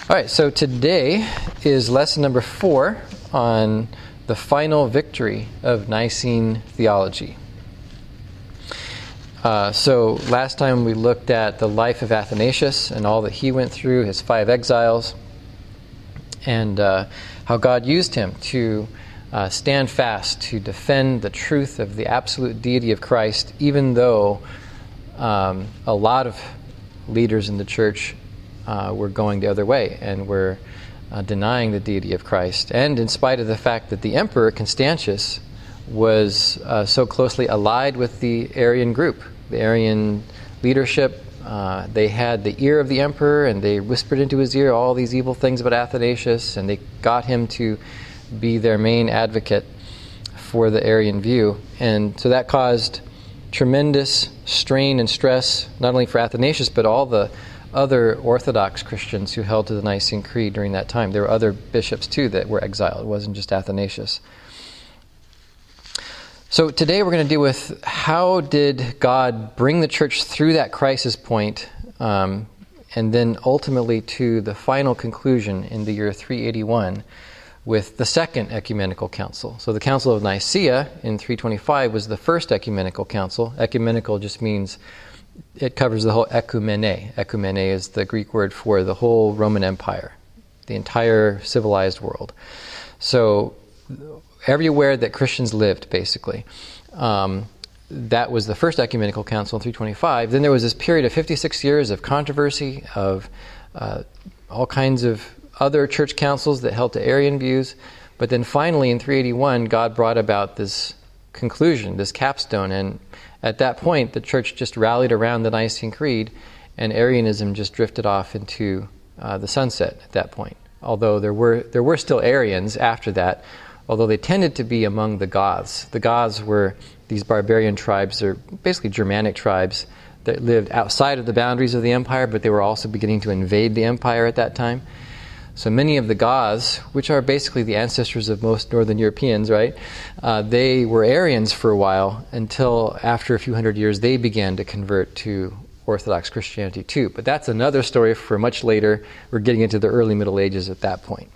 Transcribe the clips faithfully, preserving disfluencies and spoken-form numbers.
All right, so today is lesson number four on the final victory of Nicene theology. Uh, so last time we looked at the life of Athanasius and all that he went through, his five exiles, and uh, how God used him to uh, stand fast, to defend the truth of the absolute deity of Christ, even though um, a lot of leaders in the church Uh, we're going the other way, and we're uh, denying the deity of Christ. And in spite of the fact that the emperor, Constantius, was uh, so closely allied with the Arian group, the Arian leadership, uh, they had the ear of the emperor, and they whispered into his ear all these evil things about Athanasius, and they got him to be their main advocate for the Arian view. And so that caused tremendous strain and stress, not only for Athanasius, but all the other Orthodox Christians who held to the Nicene Creed during that time. There were other bishops too that were exiled. It wasn't just Athanasius. So today we're going to deal with how did God bring the church through that crisis point, um, and then ultimately to the final conclusion in the year three eighty-one with the Second Ecumenical Council. So the Council of Nicaea in three twenty-five was the first ecumenical council. Ecumenical just means it covers the whole ecumene. Ecumene is the Greek word for the whole Roman Empire, the entire civilized world. So everywhere that Christians lived, basically. Um, that was the first ecumenical council in three twenty-five. Then there was this period of fifty-six years of controversy, of uh, all kinds of other church councils that held to Arian views. But then finally in three eighty-one, God brought about this conclusion, this capstone, and at that point, the church just rallied around the Nicene Creed, and Arianism just drifted off into uh, the sunset at that point. Although there were there were still Arians after that, although they tended to be among the Goths. The Goths were these barbarian tribes, or basically Germanic tribes, that lived outside of the boundaries of the empire, but they were also beginning to invade the empire at that time. So many of the Goths, which are basically the ancestors of most Northern Europeans, right? Uh, they were Arians for a while until after a few hundred years they began to convert to Orthodox Christianity too. But that's another story for much later. We're getting into the early Middle Ages at that point.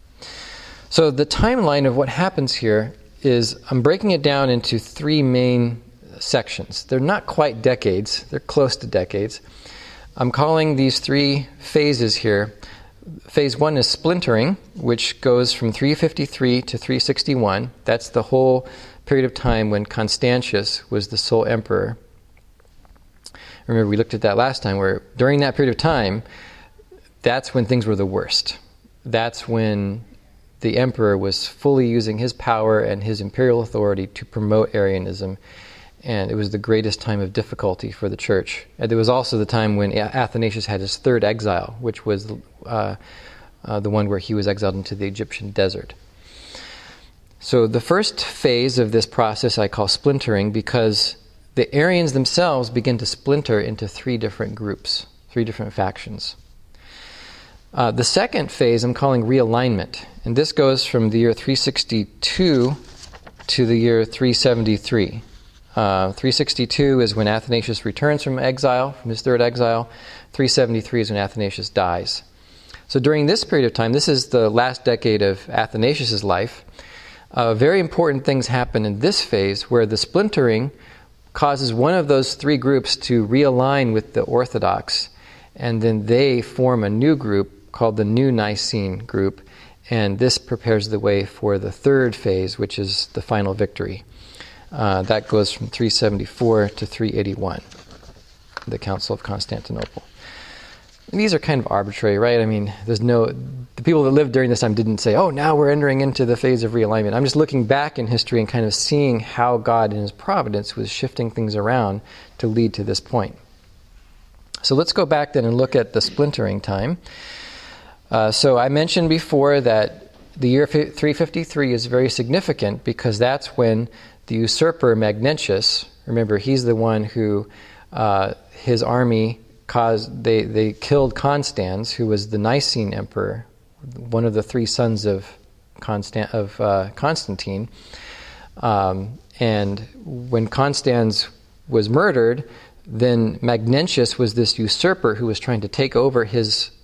So the timeline of what happens here is I'm breaking it down into three main sections. They're not quite decades. They're close to decades. I'm calling these three phases here. Phase one is splintering, which goes from three fifty-three to three sixty-one. That's the whole period of time when Constantius was the sole emperor. Remember, we looked at that last time, where during that period of time, that's when things were the worst. That's when the emperor was fully using his power and his imperial authority to promote Arianism. And it was the greatest time of difficulty for the church. And there was also the time when Athanasius had his third exile, which was uh, uh, the one where he was exiled into the Egyptian desert. So the first phase of this process I call splintering, because the Arians themselves begin to splinter into three different groups, three different factions. Uh, the second phase I'm calling realignment, and this goes from the year three sixty-two to the year three seventy-three. Uh, three sixty-two is when Athanasius returns from exile, from his third exile. three seventy-three is when Athanasius dies. So during this period of time, this is the last decade of Athanasius' life, uh, very important things happen in this phase where the splintering causes one of those three groups to realign with the Orthodox, and then they form a new group called the New Nicene group, and this prepares the way for the third phase, which is the final victory. Uh, that goes from three seventy-four to three eighty-one, the Council of Constantinople. And these are kind of arbitrary, right? I mean, there's no... The people that lived during this time didn't say, oh, now we're entering into the phase of realignment. I'm just looking back in history and kind of seeing how God in His providence was shifting things around to lead to this point. So let's go back then and look at the splintering time. Uh, so I mentioned before that the year three fifty-three is very significant because that's when the usurper Magnentius, remember, he's the one who, uh, his army caused, they, they killed Constans, who was the Nicene emperor, one of the three sons of, Constant, of uh, Constantine. Um, and when Constans was murdered, then Magnentius was this usurper who was trying to take over his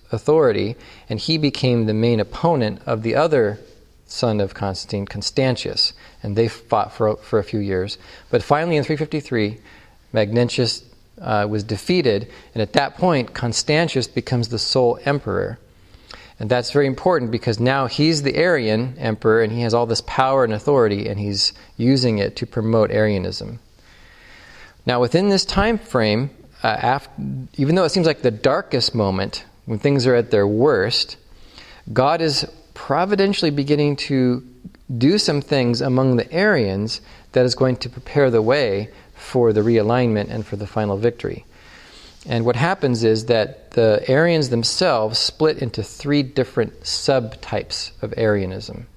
authority, and he became the main opponent of the other son of Constantine, Constantius, and they fought for, for a few years. But finally in three fifty-three, Magnentius uh, was defeated, and at that point Constantius becomes the sole emperor. And that's very important because now he's the Arian emperor and he has all this power and authority, and he's using it to promote Arianism. Now within this time frame, uh, after, even though it seems like the darkest moment, when things are at their worst, God is providentially beginning to do some things among the Arians that is going to prepare the way for the realignment and for the final victory. And what happens is that the Arians themselves split into three different subtypes of Arianism.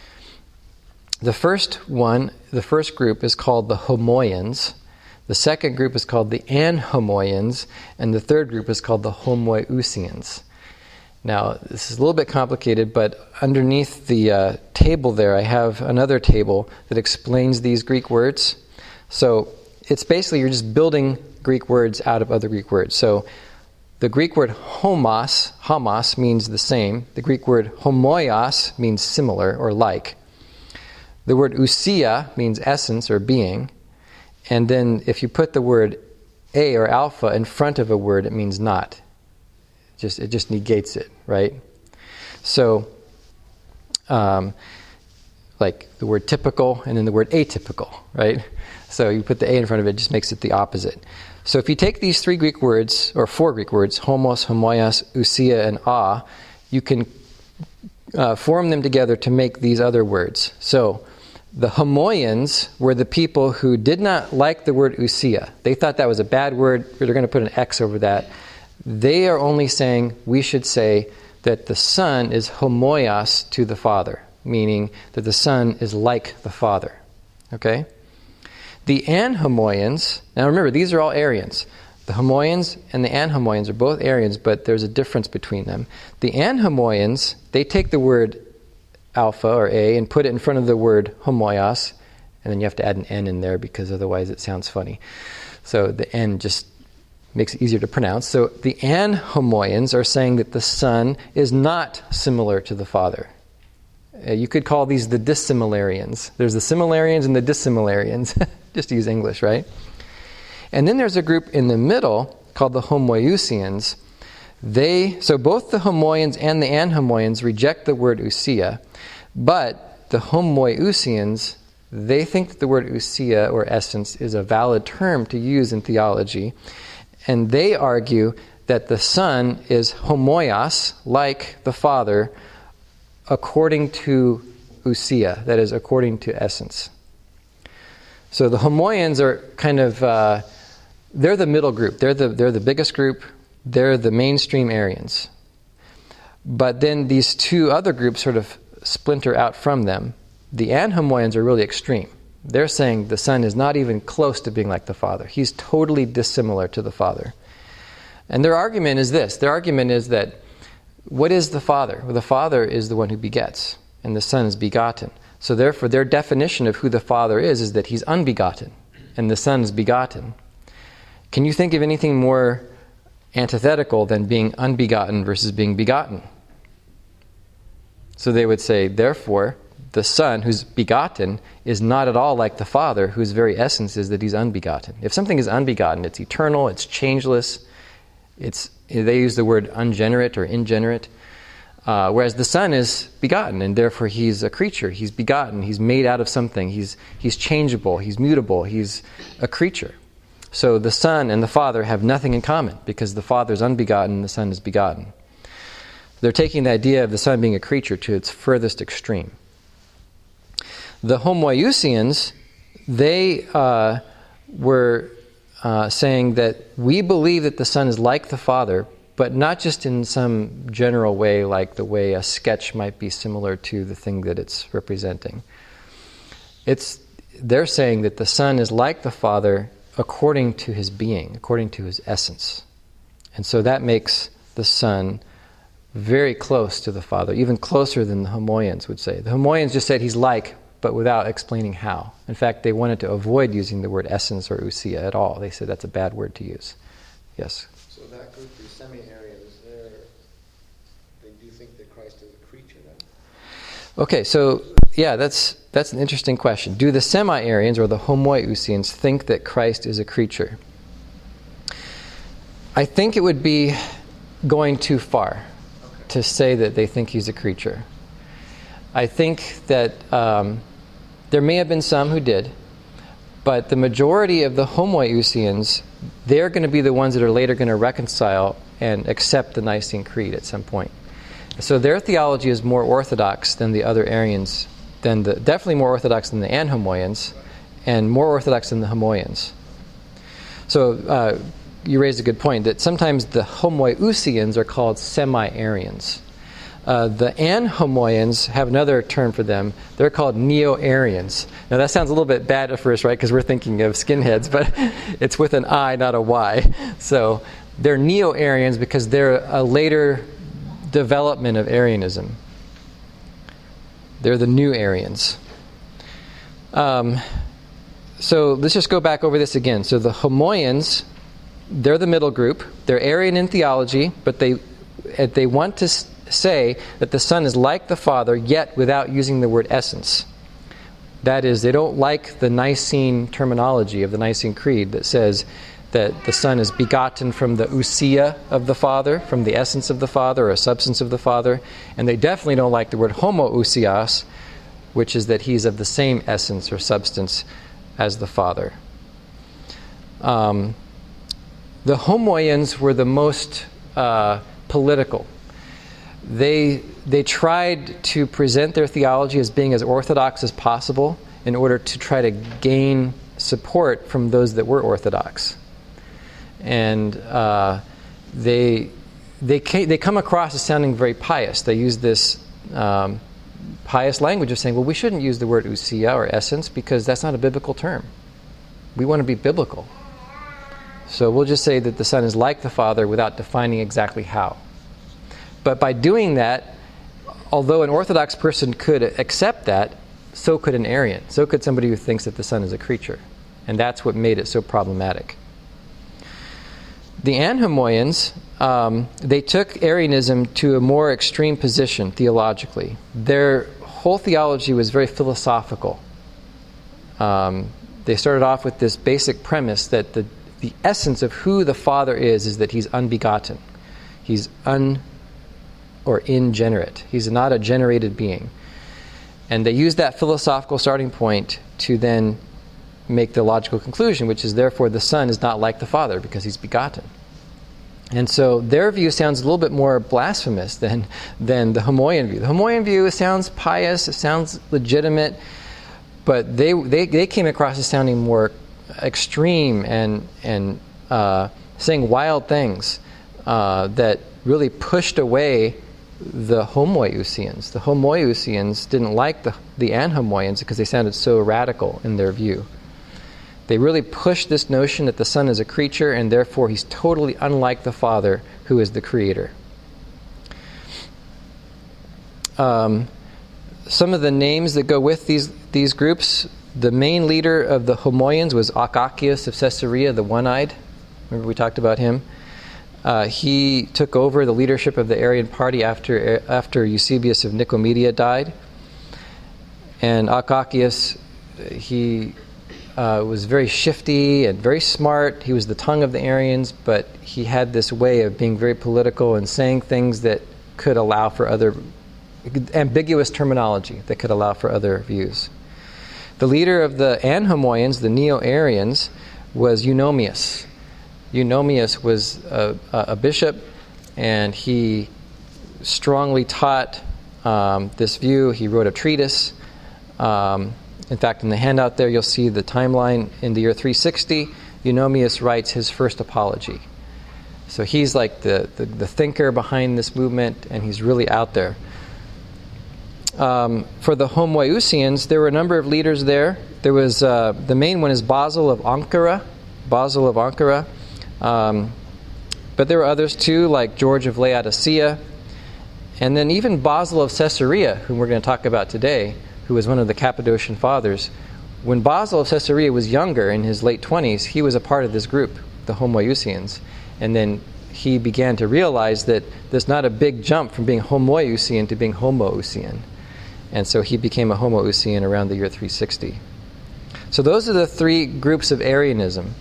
The first one, the first group is called the Homoians. The second group is called the Anhomoians, and the third group is called the Homoiousians. Now, this is a little bit complicated, but underneath the uh, table there, I have another table that explains these Greek words. So it's basically you're just building Greek words out of other Greek words. So the Greek word homos, homos means the same. The Greek word homoios means similar or like. The word ousia means essence or being. And then if you put the word a or alpha in front of a word, it means not. It just, it just negates it, right? So, um, like the word typical and then the word atypical, right? So you put the a in front of it, it just makes it the opposite. So if you take these three Greek words, or four Greek words, homos, homoios, ousia, and a, you can uh, form them together to make these other words. So the Homoians were the people who did not like the word ousia. They thought that was a bad word. They're going to put an X over that. They are only saying we should say that the Son is homoios to the Father, meaning that the Son is like the Father. Okay? The Anhomoians, now remember, these are all Arians. The Homoians and the Anhomoians are both Arians, but there's a difference between them. The Anhomoians, they take the word alpha or a and put it in front of the word homoios, and then you have to add an N in there because otherwise it sounds funny. So the N just makes it easier to pronounce. So the Anhomoians are saying that the Son is not similar to the Father. Uh, you could call these the dissimilarians. There's the similarians and the dissimilarians, just to use English, right? And then there's a group in the middle called the Homoiousians. They, so both the Homoians and the Anhomoians reject the word ousia, but the Homoiousians, they think that the word ousia or essence is a valid term to use in theology, and they argue that the Son is homoios, like the Father, according to ousia, that is, according to essence. So the Homoians are kind of, uh, they're the middle group. They're the, they're the biggest group. They're the mainstream Arians. But then these two other groups sort of splinter out from them. The Anhomoians are really extreme. They're saying the Son is not even close to being like the Father. He's totally dissimilar to the Father. And their argument is this. Their argument is that what is the Father? Well, the Father is the one who begets, and the Son is begotten. So therefore, their definition of who the Father is is that He's unbegotten, and the Son is begotten. Can you think of anything more antithetical than being unbegotten versus being begotten? So they would say, therefore, the Son, who's begotten, is not at all like the Father, whose very essence is that He's unbegotten. If something is unbegotten, it's eternal, it's changeless, it's, they use the word ungenerate or ingenerate, uh, whereas the Son is begotten, and therefore He's a creature. He's begotten, He's made out of something, He's, he's changeable, He's mutable, He's a creature. So the Son and the Father have nothing in common, because the Father is unbegotten and the Son is begotten. They're taking the idea of the Son being a creature to its furthest extreme. The Homoiousians, they uh, were uh, saying that we believe that the Son is like the Father, but not just in some general way, like the way a sketch might be similar to the thing that it's representing. It's, they're saying that the Son is like the Father according to His being, according to His essence. And so that makes the Son very close to the Father, even closer than the Homoians would say. The Homoians just said He's like, but without explaining how. In fact, they wanted to avoid using the word essence or ousia at all. They said that's a bad word to use. Yes? So that group, the semi-Arians, they're think that Christ is a creature then? Okay, so yeah, that's that's an interesting question. Do the semi-Arians or the Homoiousians think that Christ is a creature? I think it would be going too far okay. to say that they think he's a creature. I think that um, there may have been some who did, but the majority of the Homoiousians, they're going to be the ones that are later going to reconcile and accept the Nicene Creed at some point. So their theology is more orthodox than the other Arians, than the definitely more orthodox than the Anhomoians, and more orthodox than the Homoians. So uh, you raised a good point that sometimes the Homoiousians are called semi-Arians. Uh, the Anhomoians have another term for them. They're called Neo-Arians. Now that sounds a little bit bad at first, right? Because we're thinking of skinheads, but it's with an I, not a Y. So they're Neo-Arians because they're a later development of Arianism. They're the new Arians. Um, so let's just go back over this again. So the Homoians, they're the middle group. They're Arian in theology, but they they want to say that the Son is like the Father, yet without using the word essence. That is, they don't like the Nicene terminology of the Nicene Creed that says that the Son is begotten from the ousia of the Father, from the essence of the Father, or a substance of the Father. And they definitely don't like the word homoousios, which is that he's of the same essence or substance as the Father. Um, the Homoians were the most uh, political. They they tried to present their theology as being as orthodox as possible in order to try to gain support from those that were orthodox. And uh, they they came, they come across as sounding very pious. They use this um, pious language of saying, well, we shouldn't use the word ousia or essence because that's not a biblical term. We want to be biblical. So we'll just say that the Son is like the Father without defining exactly how. But by doing that, although an Orthodox person could accept that, so could an Arian. So could somebody who thinks that the Son is a creature. And that's what made it so problematic. The Anhomoians, um, they took Arianism to a more extreme position theologically. Their whole theology was very philosophical. Um, they started off with this basic premise that the, the essence of who the Father is is that he's unbegotten. He's un or ingenerate. He's not a generated being. And they use that philosophical starting point to then make the logical conclusion, which is therefore the Son is not like the Father because he's begotten. And so their view sounds a little bit more blasphemous than, than the Homoian view. The Homoian view sounds pious, it sounds legitimate, but they they, they came across as sounding more extreme and, and uh, saying wild things uh, that really pushed away the Homoiousians. The Homoiousians didn't like the, the Anhomoians because they sounded so radical in their view. They really pushed this notion that the Son is a creature and therefore he's totally unlike the Father who is the Creator. Um, some of the names that go with these, these groups, the main leader of the Homoians was Akakius of Caesarea, the one-eyed. Remember we talked about him? Uh, he took over the leadership of the Arian party after after Eusebius of Nicomedia died. And Akakius, he uh, was very shifty and very smart. He was the tongue of the Arians, but he had this way of being very political and saying things that could allow for other ambiguous terminology that could allow for other views. The leader of the Anhomoians, the Neo-Arians, was Eunomius. Eunomius was a, a bishop, and he strongly taught um, this view. He wrote a treatise. Um, in fact, in the handout there, you'll see the timeline. In the year three sixty, Eunomius writes his first apology. So he's like the, the, the thinker behind this movement, and he's really out there. Um, for the Homoiousians, there were a number of leaders there. There was uh, the main one is Basil of Ankara. Basil of Ankara. Um, but there were others too, like George of Laodicea, and then even Basil of Caesarea, whom we're going to talk about today, who was one of the Cappadocian fathers. When Basil of Caesarea was younger, in his late twenties, he was a part of this group, the Homoiousians, and then he began to realize that there's not a big jump from being homoousian to being homoousian. And so he became a homoousian around the year three sixty. So those are the three groups of Arianism.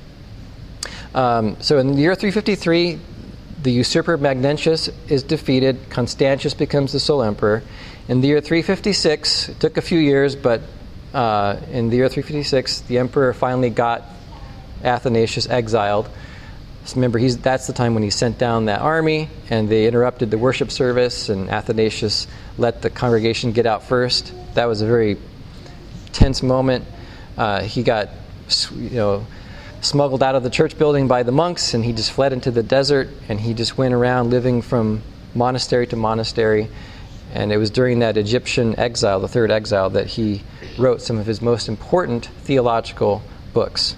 Um, so in the year three fifty-three, the usurper Magnentius is defeated. Constantius becomes the sole emperor. In the year three fifty-six, it took a few years, but uh, in the year three fifty-six, the emperor finally got Athanasius exiled. So remember, he's, that's the time when he sent down that army, and they interrupted the worship service, and Athanasius let the congregation get out first. That was a very tense moment. Uh, he got, you know, smuggled out of the church building by the monks, and he just fled into the desert, and he just went around living from monastery to monastery. And it was during that Egyptian exile, the third exile, that he wrote some of his most important theological books.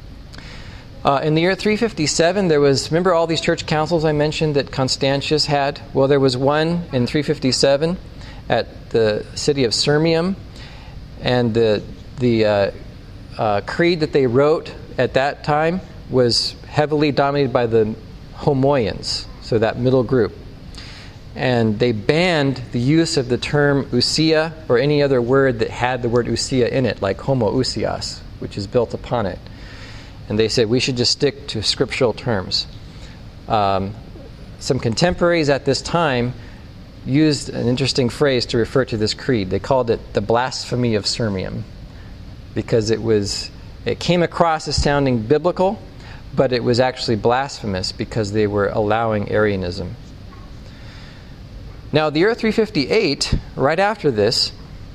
Uh, in the year three fifty-seven, there was, remember all these church councils I mentioned that Constantius had? Well, there was one in three fifty-seven at the city of Sirmium, and the the uh, uh, creed that they wrote at that time was heavily dominated by the Homoians, so that middle group. And they banned the use of the term ousia or any other word that had the word ousia in it, like homoousios, which is built upon it. And they said we should just stick to scriptural terms. Um, some contemporaries at this time used an interesting phrase to refer to this creed. They called it the blasphemy of Sirmium, because it was it came across as sounding biblical, but it was actually blasphemous because they were allowing Arianism. Now, the year three fifty-eight, right after this,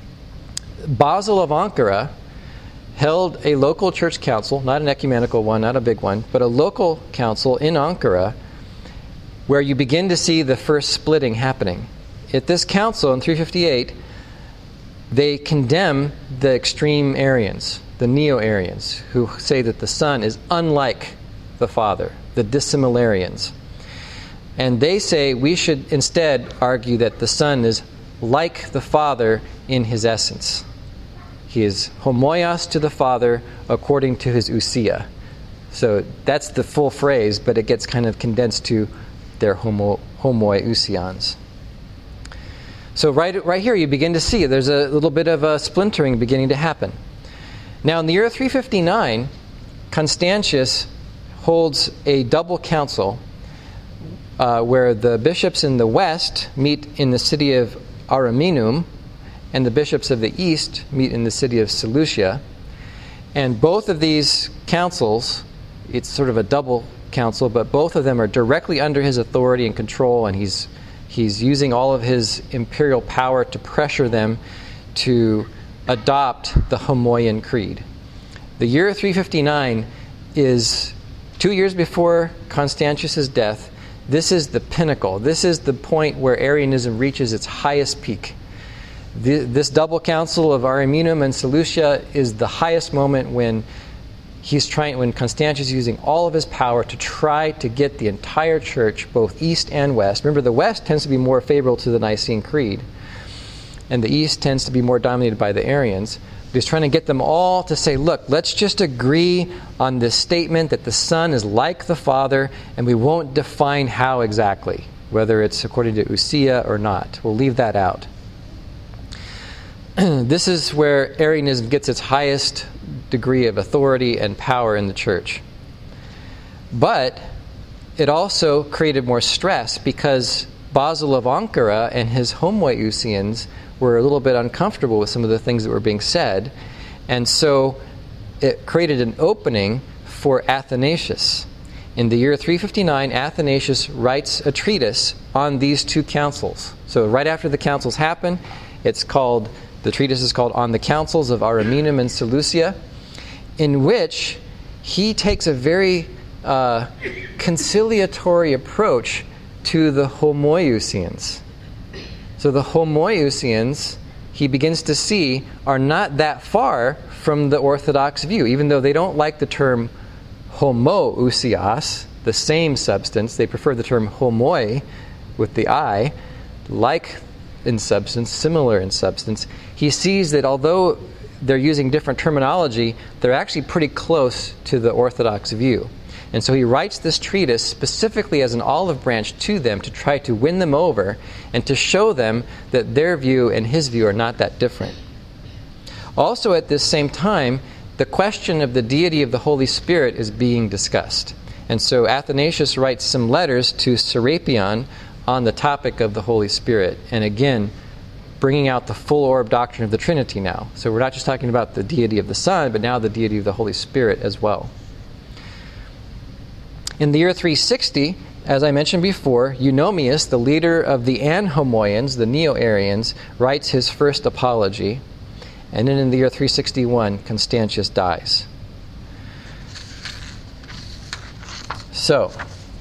Basil of Ankara held a local church council, not an ecumenical one, not a big one, but a local council in Ankara, where you begin to see the first splitting happening. At this council in three fifty-eight, they condemn the extreme Arians, the Neo-Arians, who say that the Son is unlike the Father, the dissimilarians. And they say we should instead argue that the Son is like the Father in his essence. He is homoios to the Father according to his ousia. So that's the full phrase, but it gets kind of condensed to their homo, homoiousians. So right, right here you begin to see there's a little bit of a splintering beginning to happen. Now in the year three fifty-nine, Constantius holds a double council uh, where the bishops in the west meet in the city of Ariminum, and the bishops of the east meet in the city of Seleucia. And both of these councils, it's sort of a double council, but both of them are directly under his authority and control, and he's he's using all of his imperial power to pressure them to adopt the Homoian Creed. The year three fifty-nine is two years before Constantius' death. This is the pinnacle. This is the point where Arianism reaches its highest peak. The, this double council of Ariminum and Seleucia is the highest moment when he's trying, when Constantius is using all of his power to try to get the entire church, both east and west. Remember, the west tends to be more favorable to the Nicene Creed, and the east tends to be more dominated by the Arians. But he's trying to get them all to say, look, let's just agree on this statement that the Son is like the Father, and we won't define how exactly, whether it's according to ousia or not. We'll leave that out. This is where Arianism gets its highest degree of authority and power in the church. But it also created more stress because Basil of Ankara and his homoiousians were a little bit uncomfortable with some of the things that were being said. And so it created an opening for Athanasius. In the year three fifty-nine, Athanasius writes a treatise on these two councils. So right after the councils happen, it's called, the treatise is called On the Councils of Ariminum and Seleucia, in which he takes a very uh, conciliatory approach to the homoiousians. So the homoiousians, he begins to see, are not that far from the Orthodox view, even though they don't like the term homoousios, the same substance. They prefer the term homoi with the I, like in substance, similar in substance. He sees that although they're using different terminology, they're actually pretty close to the Orthodox view. And so he writes this treatise specifically as an olive branch to them to try to win them over and to show them that their view and his view are not that different. Also at this same time, the question of the deity of the Holy Spirit is being discussed. And so Athanasius writes some letters to Serapion on the topic of the Holy Spirit. And again, bringing out the full orb doctrine of the Trinity now. So we're not just talking about the deity of the Son, but now the deity of the Holy Spirit as well. In the year three sixty, as I mentioned before, Eunomius, the leader of the Anhomoians, the Neo-Arians, writes his first apology. And then in the year three sixty-one, Constantius dies. So,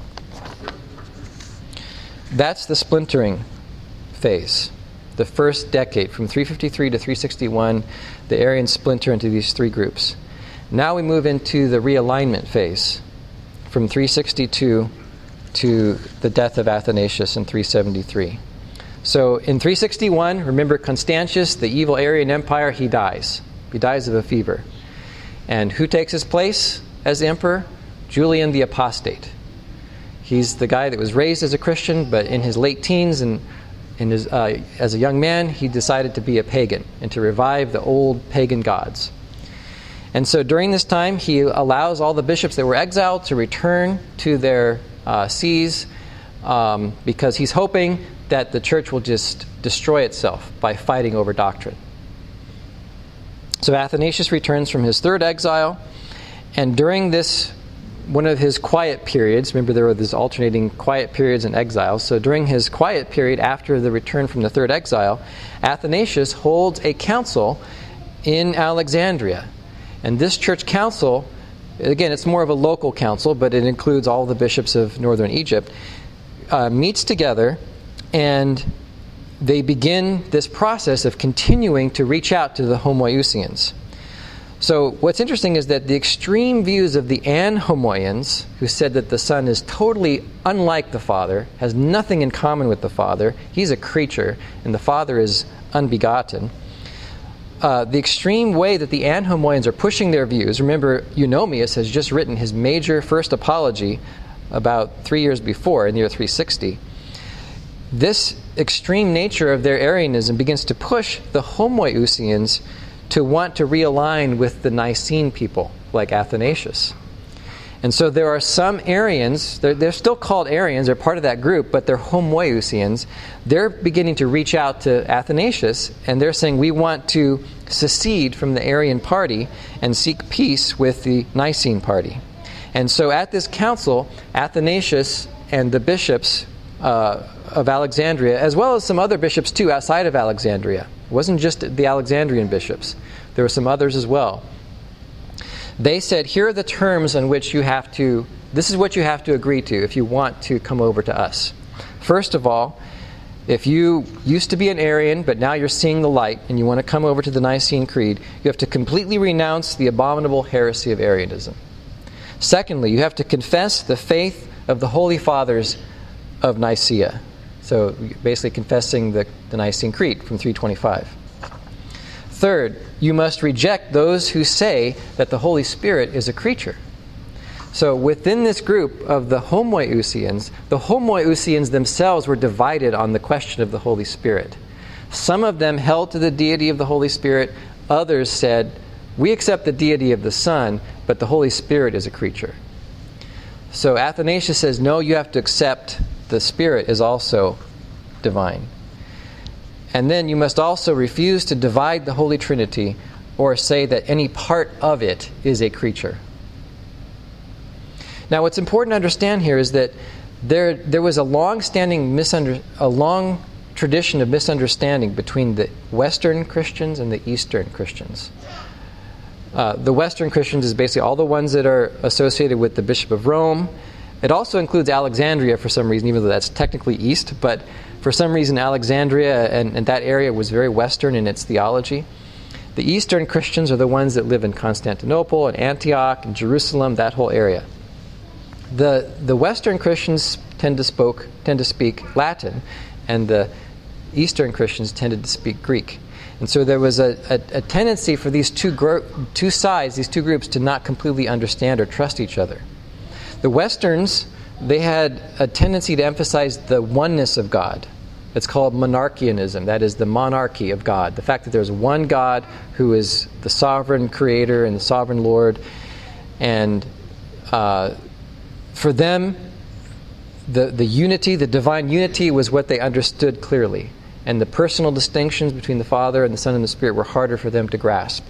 that's the splintering phase. The first decade, from three fifty-three to three sixty-one, the Arians splinter into these three groups. Now we move into the realignment phase, from three sixty-two to the death of Athanasius in three seventy-three. So in three sixty-one, remember Constantius, the evil Arian empire, he dies. He dies of a fever. And who takes his place as emperor? Julian the Apostate. He's the guy that was raised as a Christian, but in his late teens and in his, uh, as a young man, he decided to be a pagan and to revive the old pagan gods. And so during this time, he allows all the bishops that were exiled to return to their uh, sees um, because he's hoping that the church will just destroy itself by fighting over doctrine. So Athanasius returns from his third exile, and during this, one of his quiet periods, remember there were these alternating quiet periods and exiles, so during his quiet period after the return from the third exile, Athanasius holds a council in Alexandria. And this church council, again, it's more of a local council, but it includes all the bishops of northern Egypt, uh, meets together, and they begin this process of continuing to reach out to the Homoiousians. So what's interesting is that the extreme views of the Anhomoians, who said that the Son is totally unlike the Father, has nothing in common with the Father, he's a creature, and the Father is unbegotten. Uh, the extreme way that the Anhomoians are pushing their views, remember Eunomius has just written his major first apology about three years before, in the year three sixty. This extreme nature of their Arianism begins to push the Homoiousians to want to realign with the Nicene people, like Athanasius. And so there are some Arians, they're, they're still called Arians, they're part of that group, but they're Homoiousians. They're beginning to reach out to Athanasius, and they're saying, we want to secede from the Arian party and seek peace with the Nicene party. And so at this council, Athanasius and the bishops uh, of Alexandria, as well as some other bishops too outside of Alexandria. It wasn't just the Alexandrian bishops. There were some others as well. They said, here are the terms on which you have to, this is what you have to agree to if you want to come over to us. First of all, if you used to be an Arian, but now you're seeing the light and you want to come over to the Nicene Creed, you have to completely renounce the abominable heresy of Arianism. Secondly, you have to confess the faith of the Holy Fathers of Nicaea. So basically confessing the, the Nicene Creed from three twenty-five. Third, you must reject those who say that the Holy Spirit is a creature. So within this group of the Homoiousians, the Homoiousians themselves were divided on the question of the Holy Spirit. Some of them held to the deity of the Holy Spirit. Others said, we accept the deity of the Son, but the Holy Spirit is a creature. So Athanasius says, no, you have to accept the Spirit is also divine. And then you must also refuse to divide the Holy Trinity or say that any part of it is a creature. Now what's important to understand here is that there there was a long-standing misunder, a long tradition of misunderstanding between the Western Christians and the Eastern Christians. Uh, the Western Christians is basically all the ones that are associated with the Bishop of Rome. It also includes Alexandria for some reason, even though that's technically east, but for some reason Alexandria and, and that area was very Western in its theology. The Eastern Christians are the ones that live in Constantinople and Antioch and Jerusalem, that whole area. The the Western Christians tend to spoke tend to speak Latin, and the Eastern Christians tended to speak Greek. And so there was a, a, a tendency for these two gro- two sides, these two groups, to not completely understand or trust each other. The Westerns, they had a tendency to emphasize the oneness of God. It's called monarchianism. That is the monarchy of God. The fact that there's one God who is the sovereign creator and the sovereign Lord. And uh, for them, the, the unity, the divine unity was what they understood clearly. And the personal distinctions between the Father and the Son and the Spirit were harder for them to grasp.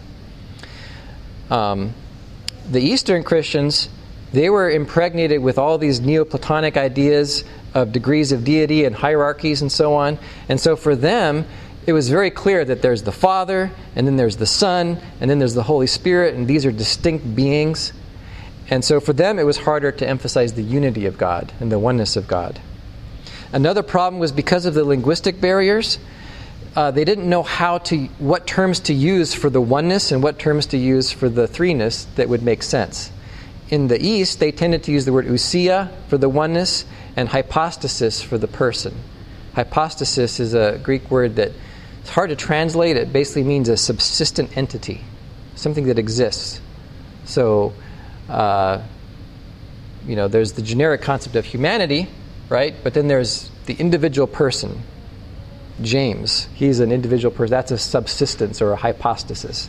Um, the Eastern Christians, they were impregnated with all these Neoplatonic ideas of degrees of deity and hierarchies and so on. And so for them, it was very clear that there's the Father, and then there's the Son, and then there's the Holy Spirit, and these are distinct beings. And so for them, it was harder to emphasize the unity of God and the oneness of God. Another problem was because of the linguistic barriers. Uh, they didn't know how to, what terms to use for the oneness and what terms to use for the threeness that would make sense. In the East, they tended to use the word ousia for the oneness and hypostasis for the person. Hypostasis is a Greek word that it's hard to translate. It basically means a subsistent entity, something that exists. So, uh, you know, there's the generic concept of humanity, right? But then there's the individual person. James, he's an individual person. That's a subsistence or a hypostasis.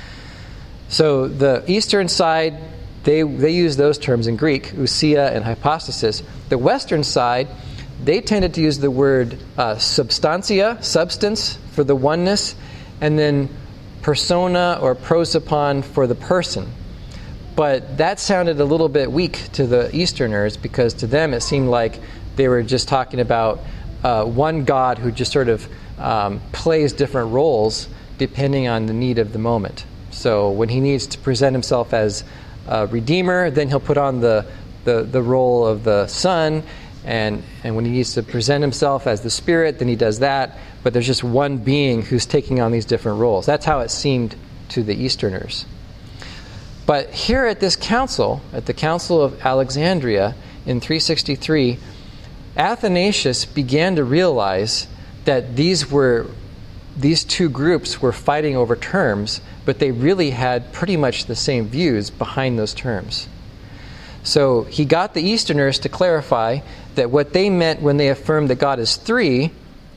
So the Eastern side, They they use those terms in Greek, ousia and hypostasis. The Western side, they tended to use the word uh, substantia, substance, for the oneness, and then persona or prosopon for the person. But that sounded a little bit weak to the Easterners, because to them it seemed like they were just talking about uh, one God who just sort of um, plays different roles depending on the need of the moment. So when he needs to present himself as Uh, Redeemer, then he'll put on the, the, the role of the Son, and, and when he needs to present himself as the Spirit, then he does that, but there's just one being who's taking on these different roles. That's how it seemed to the Easterners. But here at this council, at the Council of Alexandria in three sixty-three, Athanasius began to realize that these were these two groups were fighting over terms, but they really had pretty much the same views behind those terms. So he got the Easterners to clarify that what they meant when they affirmed that God is three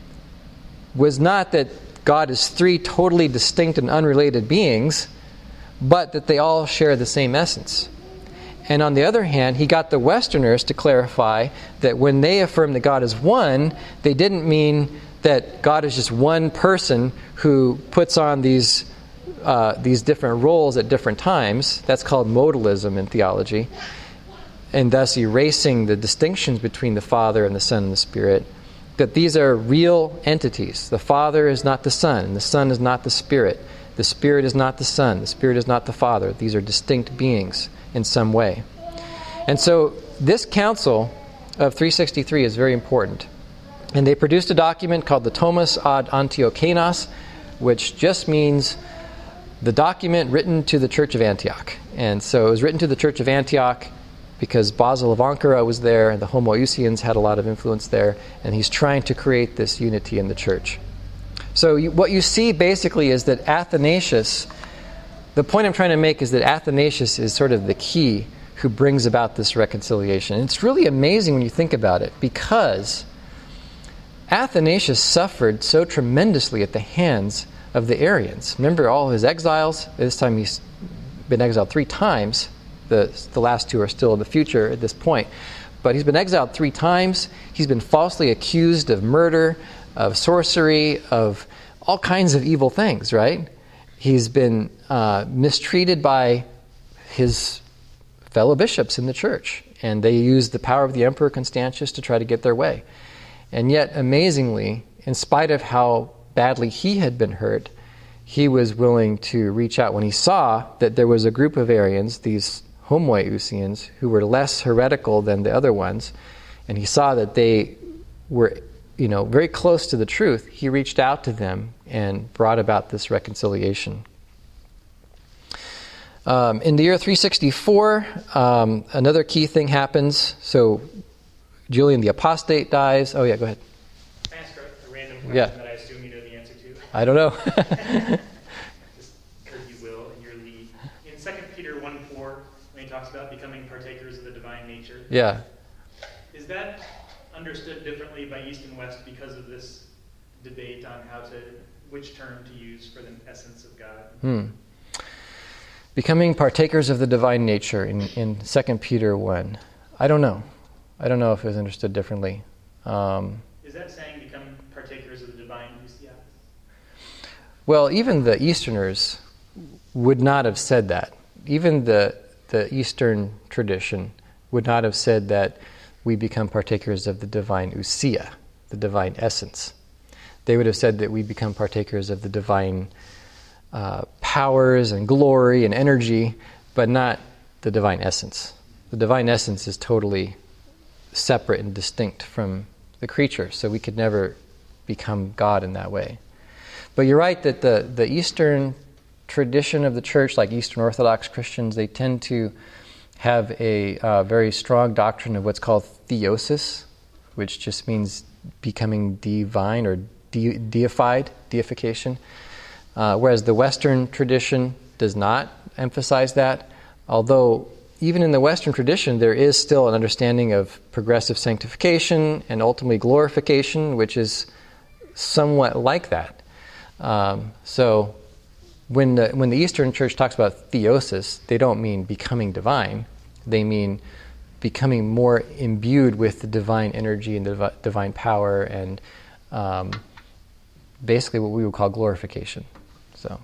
was not that God is three totally distinct and unrelated beings, but that they all share the same essence. And on the other hand, he got the Westerners to clarify that when they affirmed that God is one, they didn't mean that God is just one person who puts on these uh, these different roles at different times. That's called modalism in theology, and thus erasing the distinctions between the Father and the Son and the Spirit. That these are real entities. The Father is not the Son, and the Son is not the Spirit. The Spirit is not the Son. The Spirit is not the Father. These are distinct beings in some way. And so this council of three sixty-three is very important. And they produced a document called the Thomas ad Antiochenas, which just means the document written to the Church of Antioch. And so it was written to the Church of Antioch because Basil of Ankara was there, and the Homoousians had a lot of influence there, and he's trying to create this unity in the church. So you, what you see basically is that Athanasius, the point I'm trying to make is that Athanasius is sort of the key who brings about this reconciliation. And it's really amazing when you think about it, because Athanasius suffered so tremendously at the hands of the Arians. Remember all his exiles? This time he's been exiled three times. The, the last two are still in the future at this point. But he's been exiled three times. He's been falsely accused of murder, of sorcery, of all kinds of evil things, right? He's been uh, mistreated by his fellow bishops in the church. And they used the power of the Emperor Constantius to try to get their way. And yet, amazingly, in spite of how badly he had been hurt, he was willing to reach out when he saw that there was a group of Arians, these Homoousians, who were less heretical than the other ones, and he saw that they were, you know, very close to the truth. He reached out to them and brought about this reconciliation. Um, in the year three sixty-four, um, another key thing happens. So Julian the Apostate dies. Oh, yeah, go ahead. Can I ask a random question yeah. that I assume you know the answer to? I don't know. Just because you will in your lead. In Second Peter one four, when he talks about becoming partakers of the divine nature, Yeah. Is that understood differently by East and West because of this debate on how to, which term to use for the essence of God? Hmm. Becoming partakers of the divine nature in, in Second Peter one. I don't know. I don't know if it was understood differently. Um, Is that saying become partakers of the divine ousia? well, even the Easterners would not have said that. Even the the Eastern tradition would not have said that we become partakers of the divine ousia, the divine essence. They would have said that we become partakers of the divine uh, powers and glory and energy, but not the divine essence. The divine essence is totally separate and distinct from the creature, so we could never become God in that way. But you're right that the, the Eastern tradition of the church, like Eastern Orthodox Christians, they tend to have a uh, very strong doctrine of what's called theosis, which just means becoming divine or de- deified, deification. Uh, whereas the Western tradition does not emphasize that, although even in the Western tradition there is still an understanding of progressive sanctification and ultimately glorification, which is somewhat like that. Um, so when the, when the Eastern Church talks about theosis, they don't mean becoming divine. They mean becoming more imbued with the divine energy and the divi- divine power and um, basically what we would call glorification. So,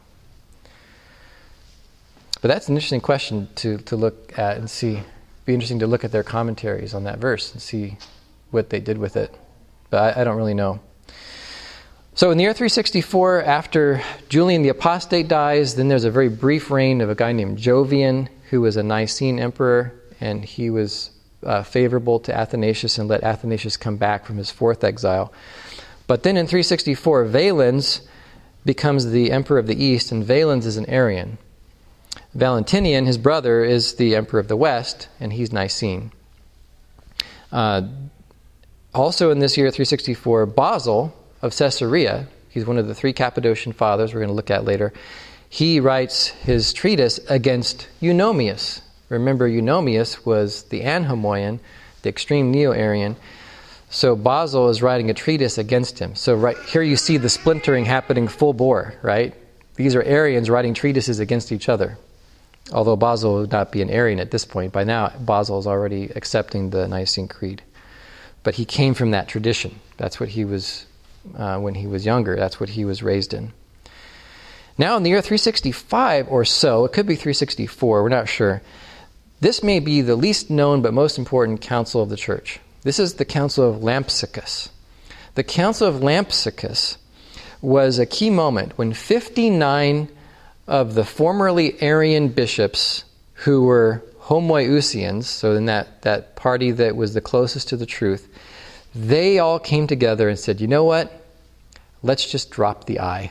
but that's an interesting question to, to look at and see. It'd be interesting to look at their commentaries on that verse and see what they did with it. But I, I don't really know. So in the year three sixty-four, after Julian the Apostate dies, then there's a very brief reign of a guy named Jovian, who was a Nicene emperor, and he was uh, favorable to Athanasius and let Athanasius come back from his fourth exile. But then in three sixty-four, Valens becomes the emperor of the East, and Valens is an Arian. Valentinian, his brother, is the emperor of the West, and he's Nicene. Uh, also in this year three sixty-four, Basil of Caesarea, he's one of the three Cappadocian fathers we're going to look at later, he writes his treatise against Eunomius. Remember, Eunomius was the Anhomoian, the extreme Neo-Arian. So Basil is writing a treatise against him. So right here you see the splintering happening full bore, right? These are Arians writing treatises against each other. Although Basil would not be an Arian at this point. By now, Basil is already accepting the Nicene Creed. But he came from that tradition. That's what he was, uh, when he was younger, that's what he was raised in. Now in the year three sixty-five or so, it could be three sixty-four, we're not sure. This may be the least known but most important council of the church. This is the Council of Lampsacus. The Council of Lampsacus was a key moment when fifty-nine of the formerly Arian bishops who were Homoiousians, so in that, that party that was the closest to the truth, they all came together and said, you know what? Let's just drop the I.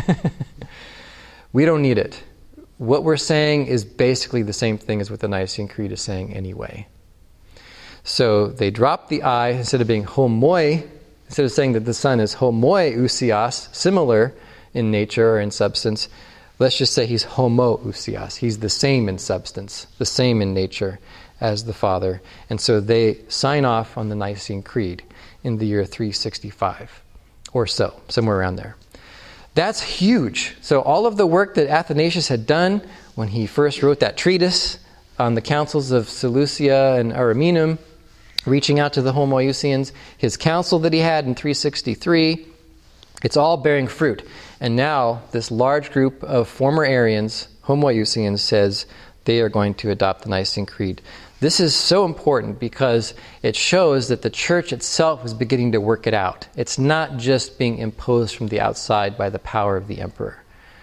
We don't need it. What we're saying is basically the same thing as what the Nicene Creed is saying anyway. So they dropped the I, instead of being homoi, instead of saying that the Son is homoiousios, similar in nature or in substance, let's just say he's homoousios. He's the same in substance, the same in nature as the Father. And so they sign off on the Nicene Creed in the year three sixty-five or so, somewhere around there. That's huge. So all of the work that Athanasius had done when he first wrote that treatise on the councils of Seleucia and Ariminum, reaching out to the Homoiousians, his council that he had in three sixty-three, it's all bearing fruit. And now this large group of former Arians, Homoiousians, says they are going to adopt the Nicene Creed. This is so important because it shows that the church itself is beginning to work it out. It's not just being imposed from the outside by the power of the emperor.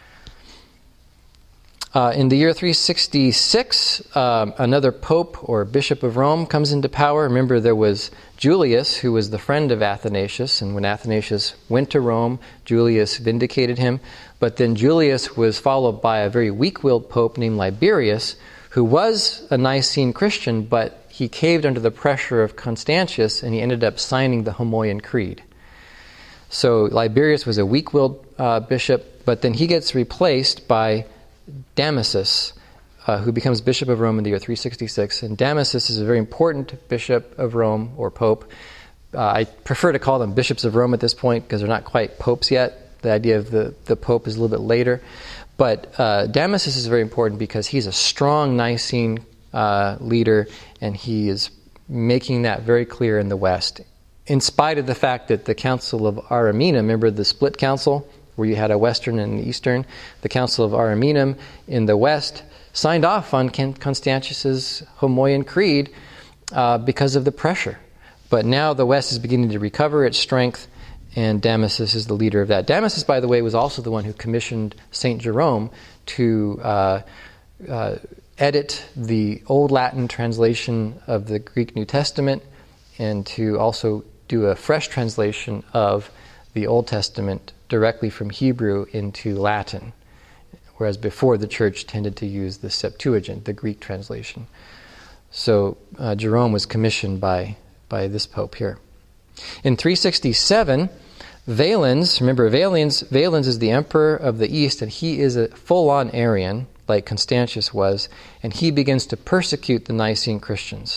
Uh, in the year three sixty-six, um, another pope or bishop of Rome comes into power. Remember, there was Julius, who was the friend of Athanasius, and when Athanasius went to Rome, Julius vindicated him. But then Julius was followed by a very weak-willed pope named Liberius, who was a Nicene Christian, but he caved under the pressure of Constantius, and he ended up signing the Homoian Creed. So Liberius was a weak-willed uh, bishop, but then he gets replaced by Damasus, uh, who becomes Bishop of Rome in the year three sixty-six. And Damasus is a very important Bishop of Rome, or Pope. Uh, I prefer to call them Bishops of Rome at this point because they're not quite popes yet. The idea of the, the Pope is a little bit later. But uh, Damasus is very important because he's a strong Nicene uh, leader, and he is making that very clear in the West. In spite of the fact that the Council of Ariminum, remember the split council where you had a Western and an Eastern, the Council of Ariminum in the West signed off on Constantius's Homoian Creed uh, because of the pressure. But now the West is beginning to recover its strength, and Damasus is the leader of that. Damasus, by the way, was also the one who commissioned Saint Jerome to uh, uh, edit the Old Latin translation of the Greek New Testament and to also do a fresh translation of the Old Testament directly from Hebrew into Latin, whereas before the church tended to use the Septuagint, the Greek translation. So uh, Jerome was commissioned by, by this pope here. In three sixty-seven, Valens, remember Valens, Valens is the emperor of the East, and he is a full-on Arian, like Constantius was, and he begins to persecute the Nicene Christians.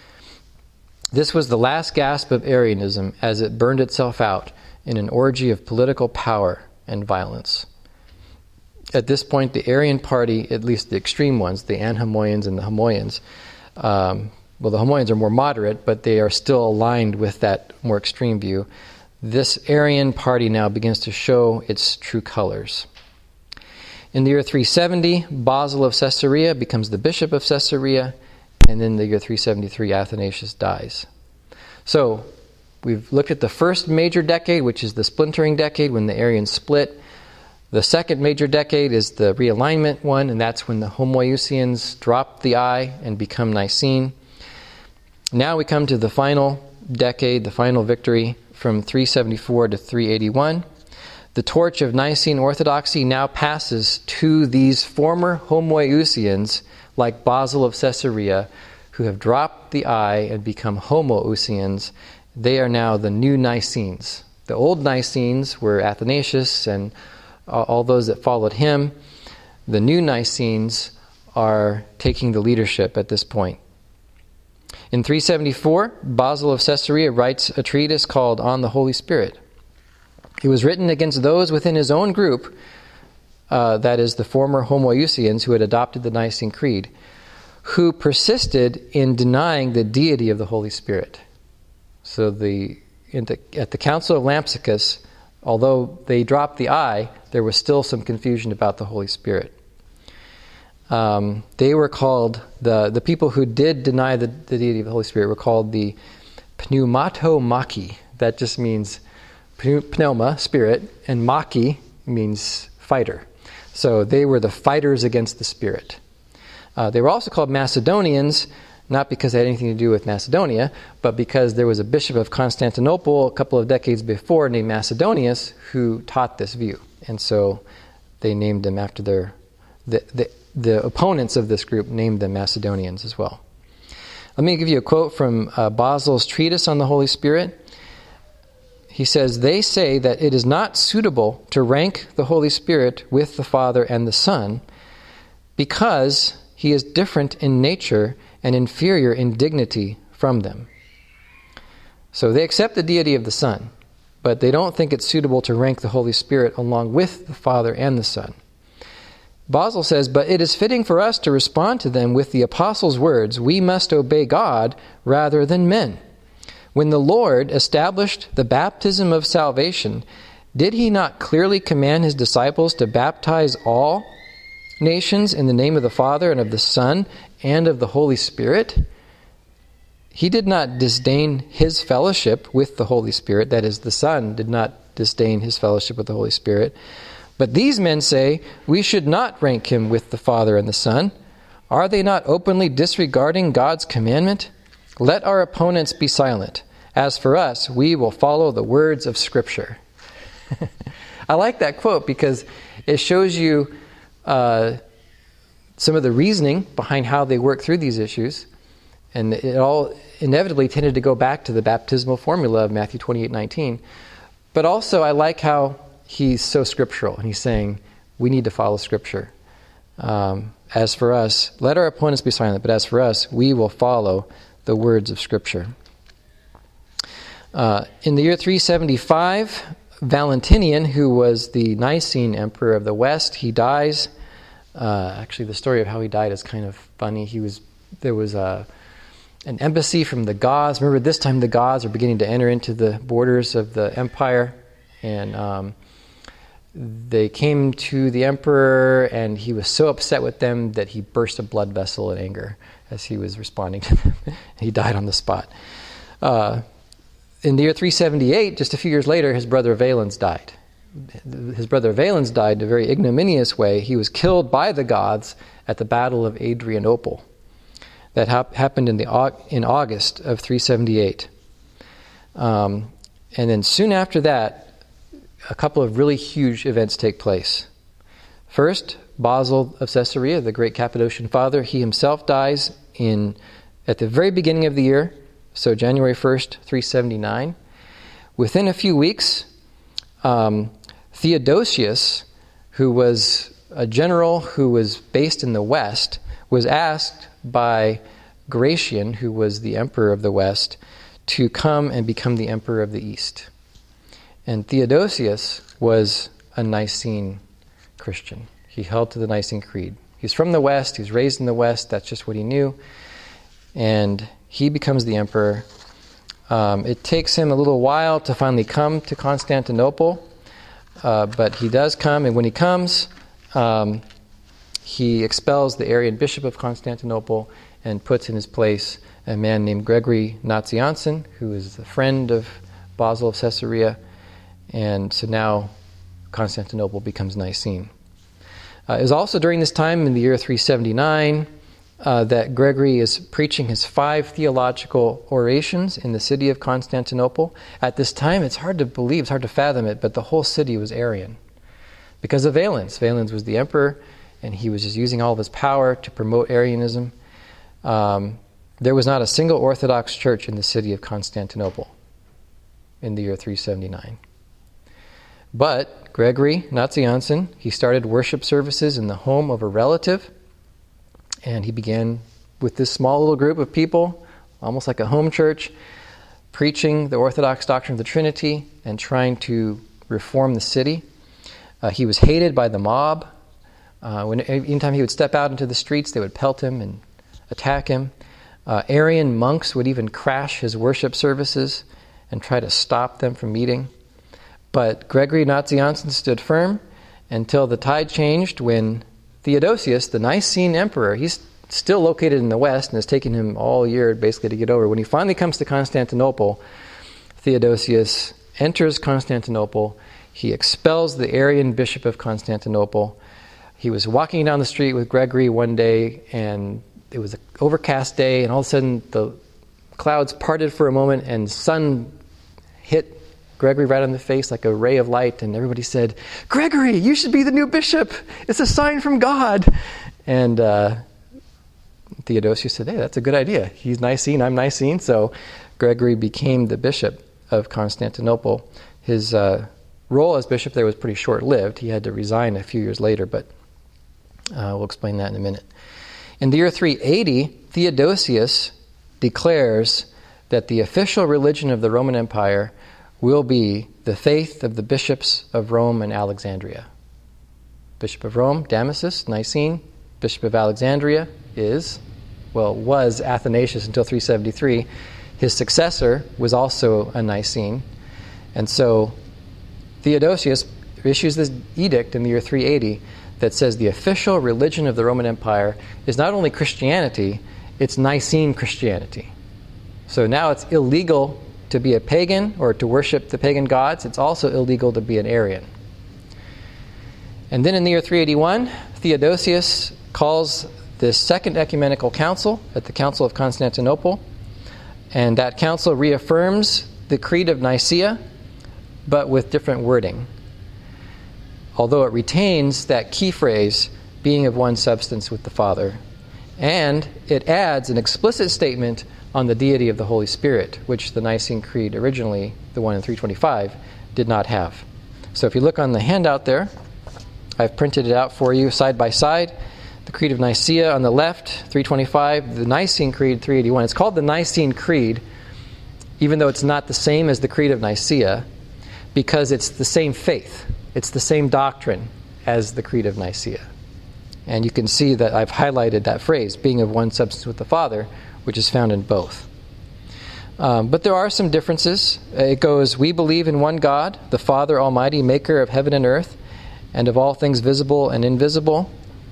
This was the last gasp of Arianism as it burned itself out in an orgy of political power and violence. At this point, the Arian party, at least the extreme ones, the Anhomoians and the Homoians, um, well, the Homoians are more moderate, but they are still aligned with that more extreme view. This Arian party now begins to show its true colors. In the year three seventy, Basil of Caesarea becomes the bishop of Caesarea, and in the year three seventy-three, Athanasius dies. So, we've looked at the first major decade, which is the splintering decade, when the Arians split. The second major decade is the realignment one, and that's when the Homoiousians drop the I and become Nicene. Now we come to the final decade, the final victory, from three seventy-four to three eighty-one. The torch of Nicene Orthodoxy now passes to these former Homoiousians, like Basil of Caesarea, who have dropped the I and become Homoousians. They are now the new Nicenes. The old Nicenes were Athanasius and all those that followed him. The new Nicenes are taking the leadership at this point. In three seventy-four, Basil of Caesarea writes a treatise called On the Holy Spirit. It was written against those within his own group, uh, that is, the former Homoiousians who had adopted the Nicene Creed, who persisted in denying the deity of the Holy Spirit. So the, in the at the Council of Lampsacus, although they dropped the I, there was still some confusion about the Holy Spirit. Um, they were called, the, the people who did deny the, the deity of the Holy Spirit were called the pneumatomachy. That just means pneuma, spirit, and machi means fighter. So they were the fighters against the Spirit. Uh, they were also called Macedonians, not because they had anything to do with Macedonia, but because there was a bishop of Constantinople a couple of decades before named Macedonius who taught this view. And so they named them after their... The, the, the opponents of this group named them Macedonians as well. Let me give you a quote from uh, Basil's treatise on the Holy Spirit. He says, "They say that it is not suitable to rank the Holy Spirit with the Father and the Son because he is different in nature and inferior in dignity from them." So they accept the deity of the Son, but they don't think it's suitable to rank the Holy Spirit along with the Father and the Son. Basil says, "But it is fitting for us to respond to them with the apostles' words, 'We must obey God rather than men.' When the Lord established the baptism of salvation, did he not clearly command his disciples to baptize all nations in the name of the Father and of the Son and of the Holy Spirit? He did not disdain his fellowship with the Holy Spirit," that is, the Son did not disdain his fellowship with the Holy Spirit. "But these men say, we should not rank him with the Father and the Son. Are they not openly disregarding God's commandment? Let our opponents be silent. As for us, we will follow the words of Scripture." I like that quote because it shows you uh, some of the reasoning behind how they work through these issues. And it all inevitably tended to go back to the baptismal formula of Matthew twenty-eight nineteen. But also I like how he's so scriptural, and he's saying we need to follow Scripture. Um, as for us, let our opponents be silent, but as for us, we will follow the words of Scripture. Uh, in the year three seventy-five, Valentinian, who was the Nicene emperor of the West, he dies. Uh, actually, the story of how he died is kind of funny. He was there was a an embassy from the Goths. Remember, this time the Goths are beginning to enter into the borders of the empire, and um, they came to the emperor, and he was so upset with them that he burst a blood vessel in anger as he was responding to them. He died on the spot. Uh, in the year three seventy-eight, just a few years later, his brother Valens died. His brother Valens died in a very ignominious way. He was killed by the Goths at the Battle of Adrianople. That hap- happened in the in August of three seventy-eight. Um, and then soon after that, a couple of really huge events take place. First, Basil of Caesarea, the great Cappadocian father, he himself dies in at the very beginning of the year, so January first, three seventy-nine. Within a few weeks, um, Theodosius, who was a general who was based in the West, was asked by Gratian, who was the emperor of the West, to come and become the emperor of the East. And Theodosius was a Nicene Christian. He held to the Nicene Creed. He's from the West. He's raised in the West. That's just what he knew. And he becomes the emperor. Um, it takes him a little while to finally come to Constantinople, uh, but he does come. And when he comes, um, he expels the Arian bishop of Constantinople and puts in his place a man named Gregory Nazianzen, who is a friend of Basil of Caesarea. And so now Constantinople becomes Nicene. Uh, it was also during this time, in the year three seventy-nine, uh, that Gregory is preaching his five theological orations in the city of Constantinople. At this time, it's hard to believe, it's hard to fathom it, but the whole city was Arian. Because of Valens. Valens was the emperor, and he was just using all of his power to promote Arianism. Um, there was not a single Orthodox church in the city of Constantinople in the year three seventy-nine. But Gregory Nazianzen, he started worship services in the home of a relative, and he began with this small little group of people, almost like a home church, preaching the Orthodox doctrine of the Trinity and trying to reform the city. Uh, he was hated by the mob. Uh, when anytime he would step out into the streets, they would pelt him and attack him. Uh, Arian monks would even crash his worship services and try to stop them from meeting. But Gregory Nazianzen stood firm until the tide changed when Theodosius, the Nicene emperor, he's still located in the West and it's taken him all year basically to get over. When he finally comes to Constantinople, Theodosius enters Constantinople. He expels the Arian bishop of Constantinople. He was walking down the street with Gregory one day, and it was an overcast day, and all of a sudden the clouds parted for a moment and the sun hit Gregory right on the face like a ray of light, and everybody said, "Gregory, you should be the new bishop. It's a sign from God." And uh, Theodosius said, "Hey, that's a good idea. He's Nicene, I'm Nicene." So Gregory became the bishop of Constantinople. His uh, role as bishop there was pretty short-lived. He had to resign a few years later, but uh, we'll explain that in a minute. In the year three eighty, Theodosius declares that the official religion of the Roman Empire will be the faith of the bishops of Rome and Alexandria. Bishop of Rome, Damasus, Nicene. Bishop of Alexandria is, well, was Athanasius until three seventy-three. His successor was also a Nicene. And so Theodosius issues this edict in the year three eighty that says the official religion of the Roman Empire is not only Christianity, it's Nicene Christianity. So now it's illegal to be a pagan or to worship the pagan gods. It's also illegal to be an Arian. And then in the year three eighty-one, Theodosius calls the Second Ecumenical Council at the Council of Constantinople, and that council reaffirms the Creed of Nicaea, but with different wording. Although it retains that key phrase, being of one substance with the Father, and it adds an explicit statement on the deity of the Holy Spirit, which the Nicene Creed originally, the one in three twenty-five, did not have. So if you look on the handout there, I've printed it out for you side by side. The Creed of Nicaea on the left, three twenty-five. The Nicene Creed, three eighty-one. It's called the Nicene Creed, even though it's not the same as the Creed of Nicaea, because it's the same faith. It's the same doctrine as the Creed of Nicaea. And you can see that I've highlighted that phrase, being of one substance with the Father, which is found in both. Um, but there are some differences. It goes, we believe in one God, the Father Almighty, maker of heaven and earth, and of all things visible and invisible,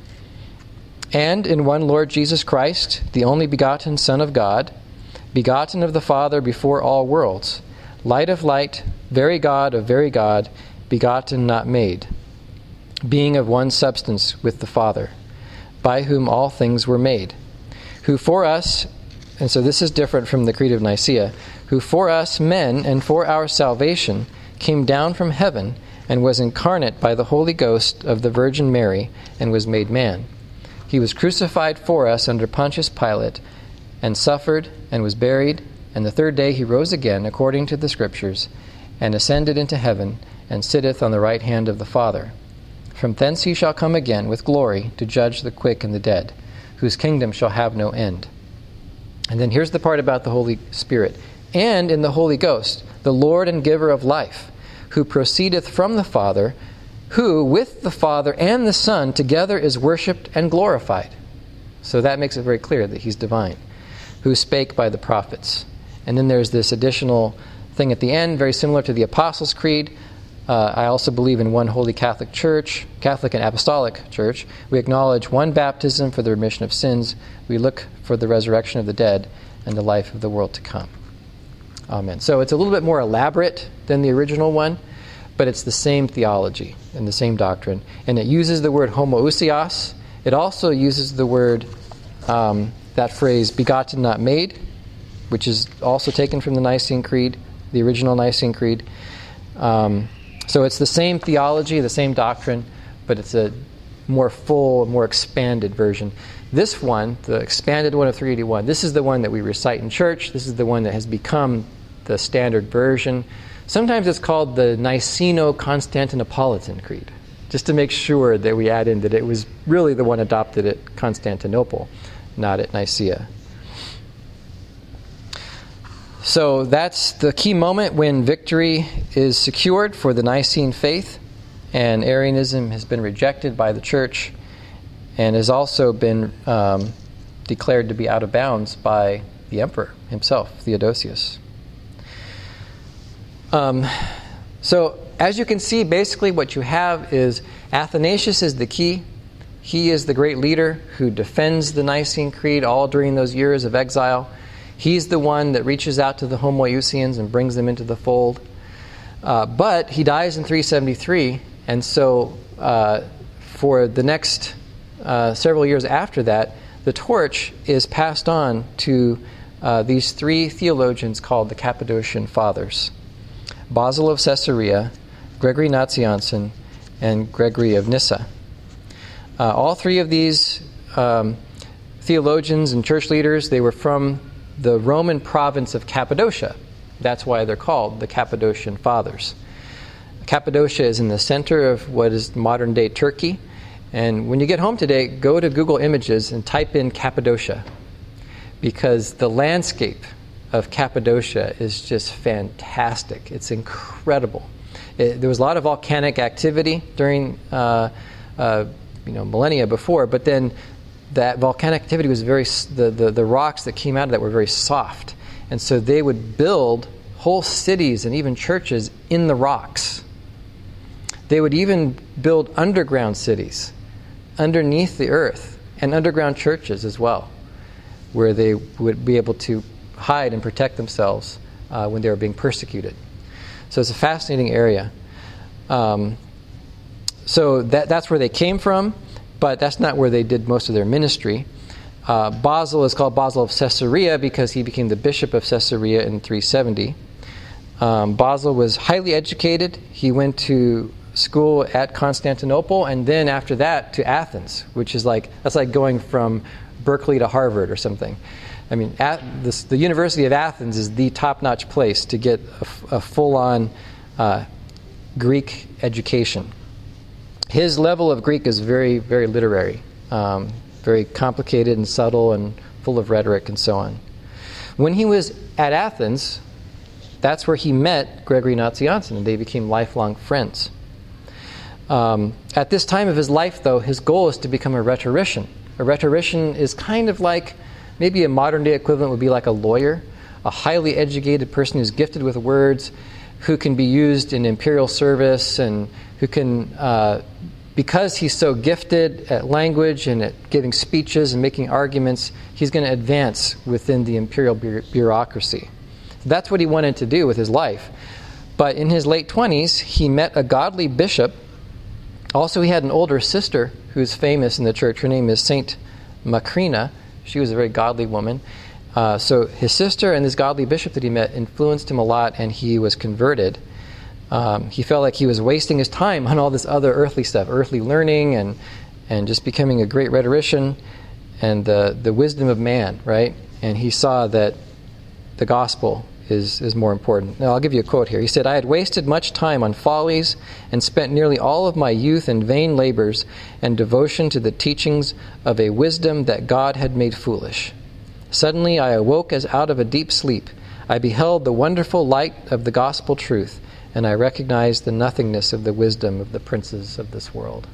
and in one Lord Jesus Christ, the only begotten Son of God, begotten of the Father before all worlds, light of light, very God of very God, begotten, not made, being of one substance with the Father, by whom all things were made, who for us, and so this is different from the Creed of Nicaea, who for us men and for our salvation came down from heaven and was incarnate by the Holy Ghost of the Virgin Mary and was made man. He was crucified for us under Pontius Pilate and suffered and was buried, and the third day he rose again according to the Scriptures and ascended into heaven and sitteth on the right hand of the Father. From thence he shall come again with glory to judge the quick and the dead, whose kingdom shall have no end. And then here's the part about the Holy Spirit. And in the Holy Ghost, the Lord and giver of life, who proceedeth from the Father, who with the Father and the Son together is worshipped and glorified. So that makes it very clear that he's divine. Who spake by the prophets. And then there's this additional thing at the end, very similar to the Apostles' Creed. Uh, I also believe in one holy Catholic Church, Catholic and Apostolic Church. We acknowledge one baptism for the remission of sins. We look for the resurrection of the dead and the life of the world to come. Amen. So it's a little bit more elaborate than the original one, but it's the same theology and the same doctrine. And it uses the word homoousios. It also uses the word, um, that phrase, begotten, not made, which is also taken from the Nicene Creed, the original Nicene Creed. Um, so it's the same theology, the same doctrine, but it's a more full, more expanded version. This one, the expanded one of three eighty-one, this is the one that we recite in church. This is the one that has become the standard version. Sometimes it's called the Niceno-Constantinopolitan Creed, just to make sure that we add in that it was really the one adopted at Constantinople, not at Nicaea. So that's the key moment when victory is secured for the Nicene faith, and Arianism has been rejected by the church and has also been um, declared to be out of bounds by the emperor himself, Theodosius. Um, so as you can see, basically what you have is Athanasius is the key. He is the great leader who defends the Nicene Creed all during those years of exile. He's the one that reaches out to the Homoousians and brings them into the fold. Uh, but he dies in three seventy-three, and so uh, for the next uh, several years after that, the torch is passed on to uh, these three theologians called the Cappadocian Fathers: Basil of Caesarea, Gregory Nazianzen, and Gregory of Nyssa. Uh, all three of these um, theologians and church leaders, they were from the Roman province of Cappadocia. That's why they're called the Cappadocian Fathers. Cappadocia is in the center of what is modern-day Turkey. And when you get home today, go to Google Images and type in Cappadocia, because the landscape of Cappadocia is just fantastic. It's incredible. It, there was a lot of volcanic activity during uh, uh, you know, millennia before, but then that volcanic activity was very, the, the, the rocks that came out of that were very soft. And so they would build whole cities and even churches in the rocks. They would even build underground cities underneath the earth, and underground churches as well, where they would be able to hide and protect themselves uh, when they were being persecuted. So it's a fascinating area. Um, so that, that's where they came from, but that's not where they did most of their ministry. Uh, Basil is called Basil of Caesarea because he became the bishop of Caesarea in three seventy. Um, Basil was highly educated. He went to school at Constantinople, and then after that to Athens, which is like, that's like going from Berkeley to Harvard or something. I mean, at this, the University of Athens is the top-notch place to get a, a full-on uh, Greek education. His level of Greek is very, very literary. Um, very complicated and subtle and full of rhetoric and so on. When he was at Athens, that's where he met Gregory Nazianzen, and they became lifelong friends. Um, at this time of his life, though, his goal is to become a rhetorician. A rhetorician is kind of like, maybe a modern-day equivalent would be like a lawyer, a highly educated person who's gifted with words, who can be used in imperial service, and who can, uh, because he's so gifted at language and at giving speeches and making arguments, he's going to advance within the imperial bu- bureaucracy. That's what he wanted to do with his life. But in his late twenties, he met a godly bishop. Also, he had an older sister who's famous in the church. Her name is Saint Macrina. She was a very godly woman. Uh, so his sister and this godly bishop that he met influenced him a lot, and he was converted. Um, he felt like he was wasting his time on all this other earthly stuff, earthly learning, and and just becoming a great rhetorician, and the the wisdom of man, right? And he saw that the gospel is is more important. Now, I'll give you a quote here. He said, "I had wasted much time on follies and spent nearly all of my youth in vain labors and devotion to the teachings of a wisdom that God had made foolish. Suddenly I awoke as out of a deep sleep. I beheld the wonderful light of the gospel truth, and I recognized the nothingness of the wisdom of the princes of this world."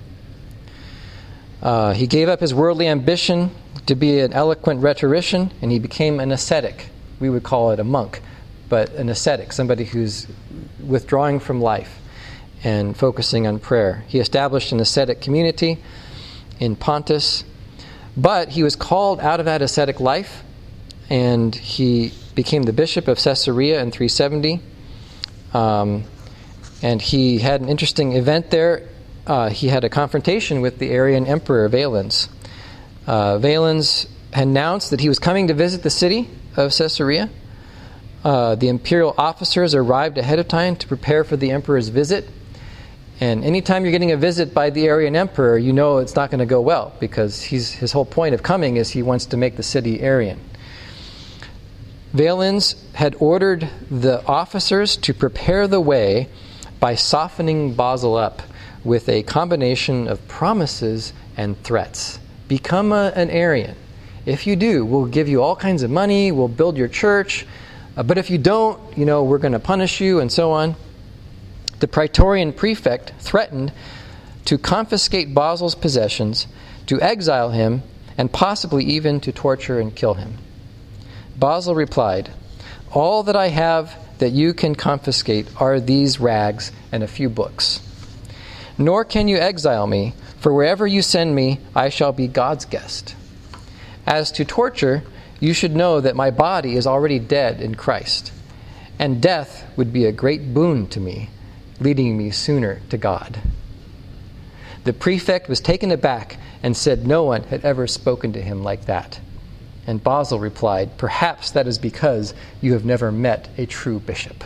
Uh, he gave up his worldly ambition to be an eloquent rhetorician, and he became an ascetic. We would call it a monk, but an ascetic, somebody who's withdrawing from life and focusing on prayer. He established an ascetic community in Pontus, but he was called out of that ascetic life, and he became the bishop of Caesarea in three seventy. Um, and he had an interesting event there. Uh, he had a confrontation with the Arian emperor Valens. Uh, Valens announced that he was coming to visit the city of Caesarea. Uh, the imperial officers arrived ahead of time to prepare for the emperor's visit. And anytime you're getting a visit by the Arian emperor, you know it's not going to go well, because he's, his whole point of coming is he wants to make the city Arian. Valens had ordered the officers to prepare the way by softening Basil up with a combination of promises and threats. Become a, an Arian. If you do, we'll give you all kinds of money, we'll build your church, uh, but if you don't, you know, we're going to punish you, and so on. The Praetorian prefect threatened to confiscate Basil's possessions, to exile him, and possibly even to torture and kill him. Basil replied, "All that I have that you can confiscate are these rags and a few books. Nor can you exile me, for wherever you send me, I shall be God's guest. As to torture, you should know that my body is already dead in Christ, and death would be a great boon to me, leading me sooner to God." The prefect was taken aback and said no one had ever spoken to him like that. And Basil replied, "Perhaps that is because you have never met a true bishop."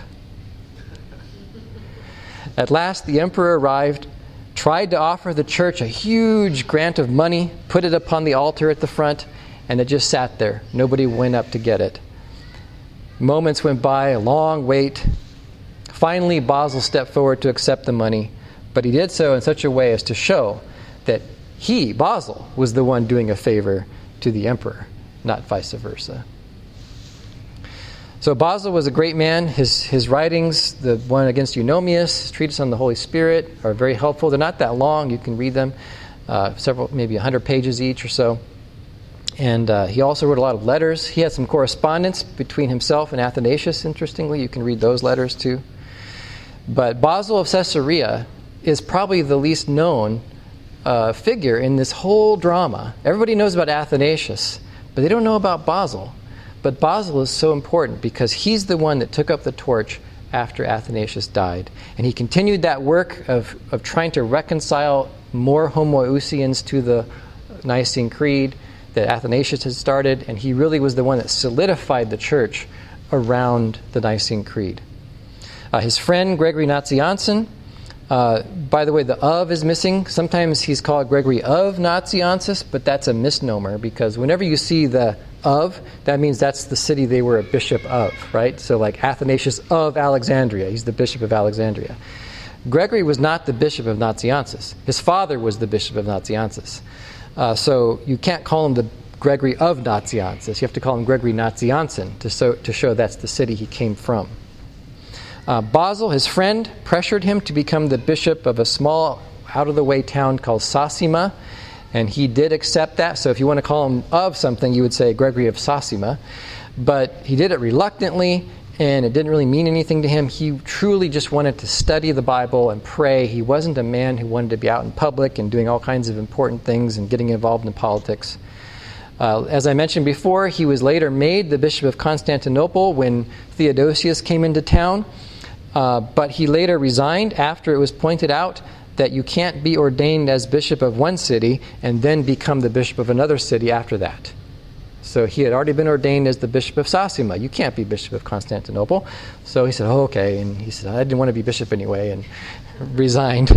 At last the emperor arrived, tried to offer the church a huge grant of money, put it upon the altar at the front, and it just sat there. Nobody went up to get it. Moments went by, a long wait. Finally, Basil stepped forward to accept the money, but he did so in such a way as to show that he, Basil, was the one doing a favor to the emperor, not vice versa. So Basil was a great man. His his writings, the one against Eunomius, his treatise on the Holy Spirit, are very helpful. They're not that long. You can read them, uh, several, maybe one hundred pages each or so. And uh, he also wrote a lot of letters. He had some correspondence between himself and Athanasius, interestingly. You can read those letters too. But Basil of Caesarea is probably the least known uh, figure in this whole drama. Everybody knows about Athanasius, but they don't know about Basil. But Basil is so important because he's the one that took up the torch after Athanasius died. And he continued that work of, of trying to reconcile more Homoousians to the Nicene Creed that Athanasius had started, and he really was the one that solidified the church around the Nicene Creed. Uh, his friend, Gregory Nazianzen, uh, by the way, the of is missing. Sometimes he's called Gregory of Nazianzus, but that's a misnomer because whenever you see the of, that means that's the city they were a bishop of, right? So like Athanasius of Alexandria, he's the bishop of Alexandria. Gregory was not the bishop of Nazianzus. His father was the bishop of Nazianzus. Uh, so you can't call him the Gregory of Nazianzus. You have to call him Gregory Nazianzen to, so, to show that's the city he came from. Uh, Basil, his friend, pressured him to become the bishop of a small, out-of-the-way town called Sasima, and he did accept that. So if you want to call him of something, you would say Gregory of Sasima. But he did it reluctantly, and it didn't really mean anything to him. He truly just wanted to study the Bible and pray. He wasn't a man who wanted to be out in public and doing all kinds of important things and getting involved in politics. Uh, as I mentioned before, he was later made the Bishop of Constantinople when Theodosius came into town. Uh, but he later resigned after it was pointed out that you can't be ordained as bishop of one city and then become the bishop of another city after that. So he had already been ordained as the bishop of Sasima. You can't be bishop of Constantinople. So he said, oh, okay. And he said, I didn't want to be bishop anyway, and resigned.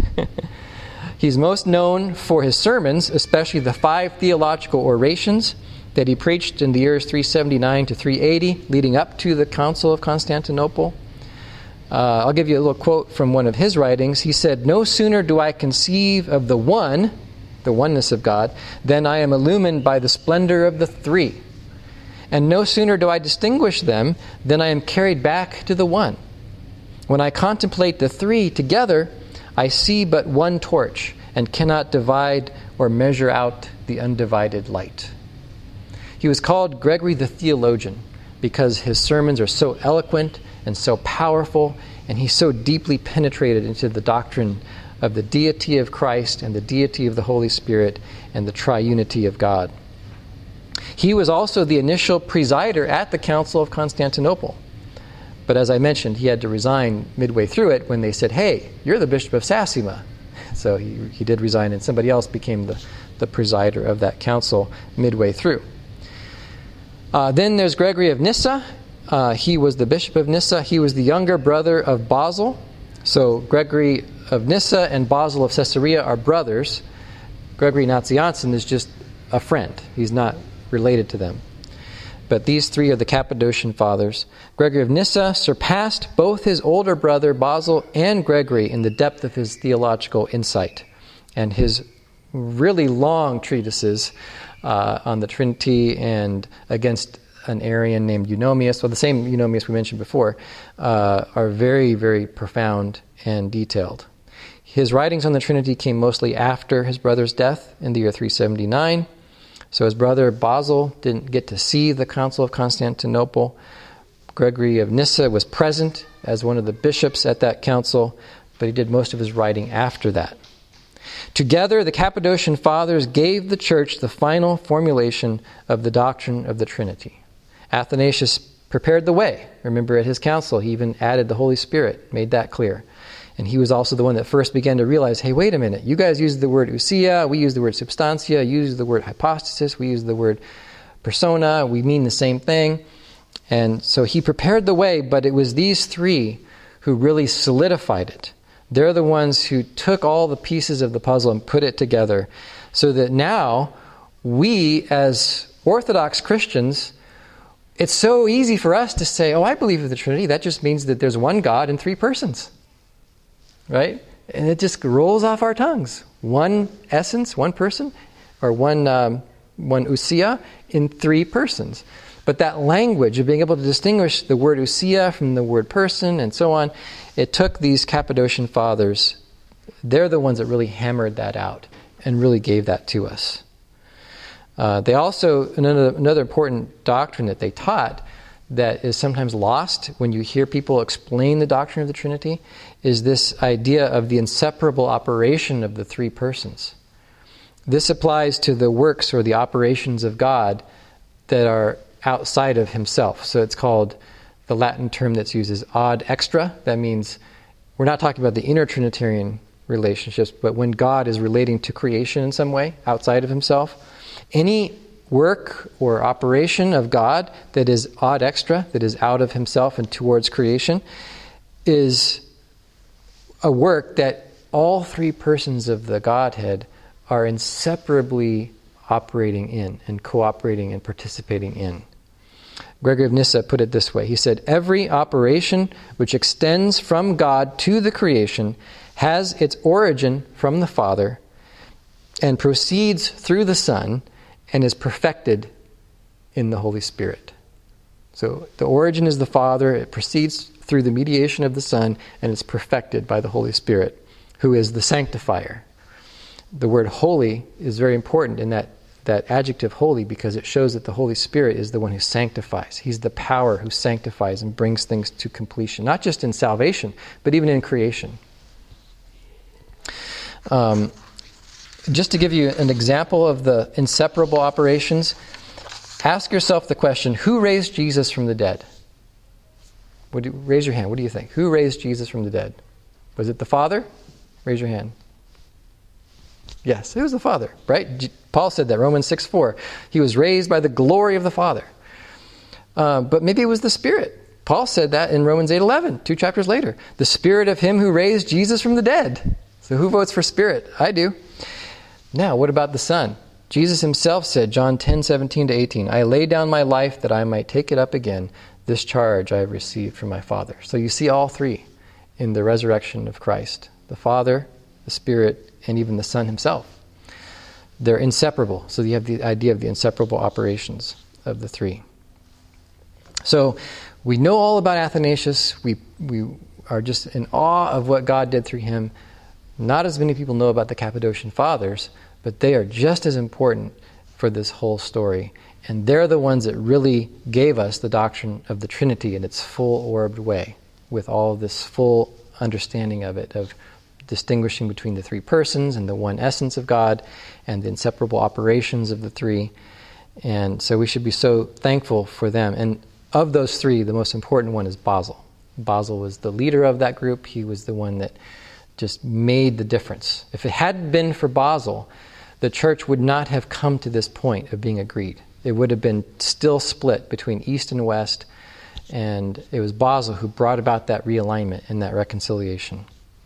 He's most known for his sermons, especially the five theological orations that he preached in the years three seventy-nine to three eighty, leading up to the Council of Constantinople. Uh, I'll give you a little quote from one of his writings. He said, no sooner do I conceive of the one, the oneness of God, than I am illumined by the splendor of the three. And no sooner do I distinguish them than I am carried back to the one. When I contemplate the three together, I see but one torch and cannot divide or measure out the undivided light. He was called Gregory the Theologian because his sermons are so eloquent and so powerful, and he so deeply penetrated into the doctrine of the deity of Christ and the deity of the Holy Spirit and the triunity of God. He was also the initial presider at the Council of Constantinople. But as I mentioned, he had to resign midway through it when they said, hey, you're the Bishop of Sasima. So he, he did resign, and somebody else became the, the presider of that council midway through. Uh, then there's Gregory of Nyssa. Uh, he was the Bishop of Nyssa. He was the younger brother of Basil. So Gregory of Nyssa and Basil of Caesarea are brothers. Gregory Nazianzen is just a friend. He's not related to them. But these three are the Cappadocian fathers. Gregory of Nyssa surpassed both his older brother Basil and Gregory in the depth of his theological insight. And his really long treatises uh, on the Trinity and against an Arian named Eunomius, well, the same Eunomius we mentioned before, uh, are very, very profound and detailed. His writings on the Trinity came mostly after his brother's death in the year three seventy-nine. So his brother Basil didn't get to see the Council of Constantinople. Gregory of Nyssa was present as one of the bishops at that council, but he did most of his writing after that. Together, the Cappadocian Fathers gave the Church the final formulation of the doctrine of the Trinity. Athanasius prepared the way. Remember, at his council, he even added the Holy Spirit, made that clear. And he was also the one that first began to realize, hey, wait a minute, you guys use the word ousia, we use the word substantia, you use the word hypostasis, we use the word persona, we mean the same thing. And so he prepared the way, but it was these three who really solidified it. They're the ones who took all the pieces of the puzzle and put it together so that now we as Orthodox Christians, it's so easy for us to say, oh, I believe in the Trinity. That just means that there's one God in three persons. Right? And it just rolls off our tongues. One essence, one person, or one um, one ousia in three persons. But that language of being able to distinguish the word ousia from the word person and so on, it took these Cappadocian fathers. They're the ones that really hammered that out and really gave that to us. Uh, they also, another, another important doctrine that they taught that is sometimes lost when you hear people explain the doctrine of the Trinity is this idea of the inseparable operation of the three persons. This applies to the works or the operations of God that are outside of himself. So it's called, the Latin term that's used is ad extra. That means we're not talking about the inner Trinitarian relationships, but when God is relating to creation in some way outside of himself. Any work or operation of God that is ad extra, that is out of himself and towards creation, is a work that all three persons of the Godhead are inseparably operating in and cooperating and participating in. Gregory of Nyssa put it this way. He said, every operation which extends from God to the creation has its origin from the Father, and proceeds through the Son and is perfected in the Holy Spirit. So the origin is the Father, it proceeds through the mediation of the Son, and it's perfected by the Holy Spirit, who is the sanctifier. The word holy is very important in that, that adjective holy, because it shows that the Holy Spirit is the one who sanctifies. He's the power who sanctifies and brings things to completion, not just in salvation, but even in creation. Um, just to give you an example of the inseparable operations, ask yourself the question, who raised Jesus from the dead? Would you, raise your hand. What do you think? Who raised Jesus from the dead? Was it the Father? Raise your hand. Yes, it was the Father, right? Paul said that, Romans six four. He was raised by the glory of the Father. Uh, but maybe it was the Spirit. Paul said that in Romans eight eleven, two chapters later. The Spirit of him who raised Jesus from the dead. So who votes for Spirit? I do. Now, what about the Son? Jesus himself said, John ten seventeen to eighteen, I lay down my life that I might take it up again. This charge I have received from my Father. So you see all three in the resurrection of Christ. The Father, the Spirit, and even the Son himself. They're inseparable. So you have the idea of the inseparable operations of the three. So we know all about Athanasius. We, we are just in awe of what God did through him. Not as many people know about the Cappadocian Fathers, but they are just as important for this whole story. And they're the ones that really gave us the doctrine of the Trinity in its full-orbed way, with all of this full understanding of it, of distinguishing between the three persons and the one essence of God and the inseparable operations of the three. And so we should be so thankful for them. And of those three, the most important one is Basil. Basil was the leader of that group. He was the one that just made the difference. If it hadn't been for Basil, the church would not have come to this point of being agreed. It would have been still split between East and West, and it was Basil who brought about that realignment and that reconciliation.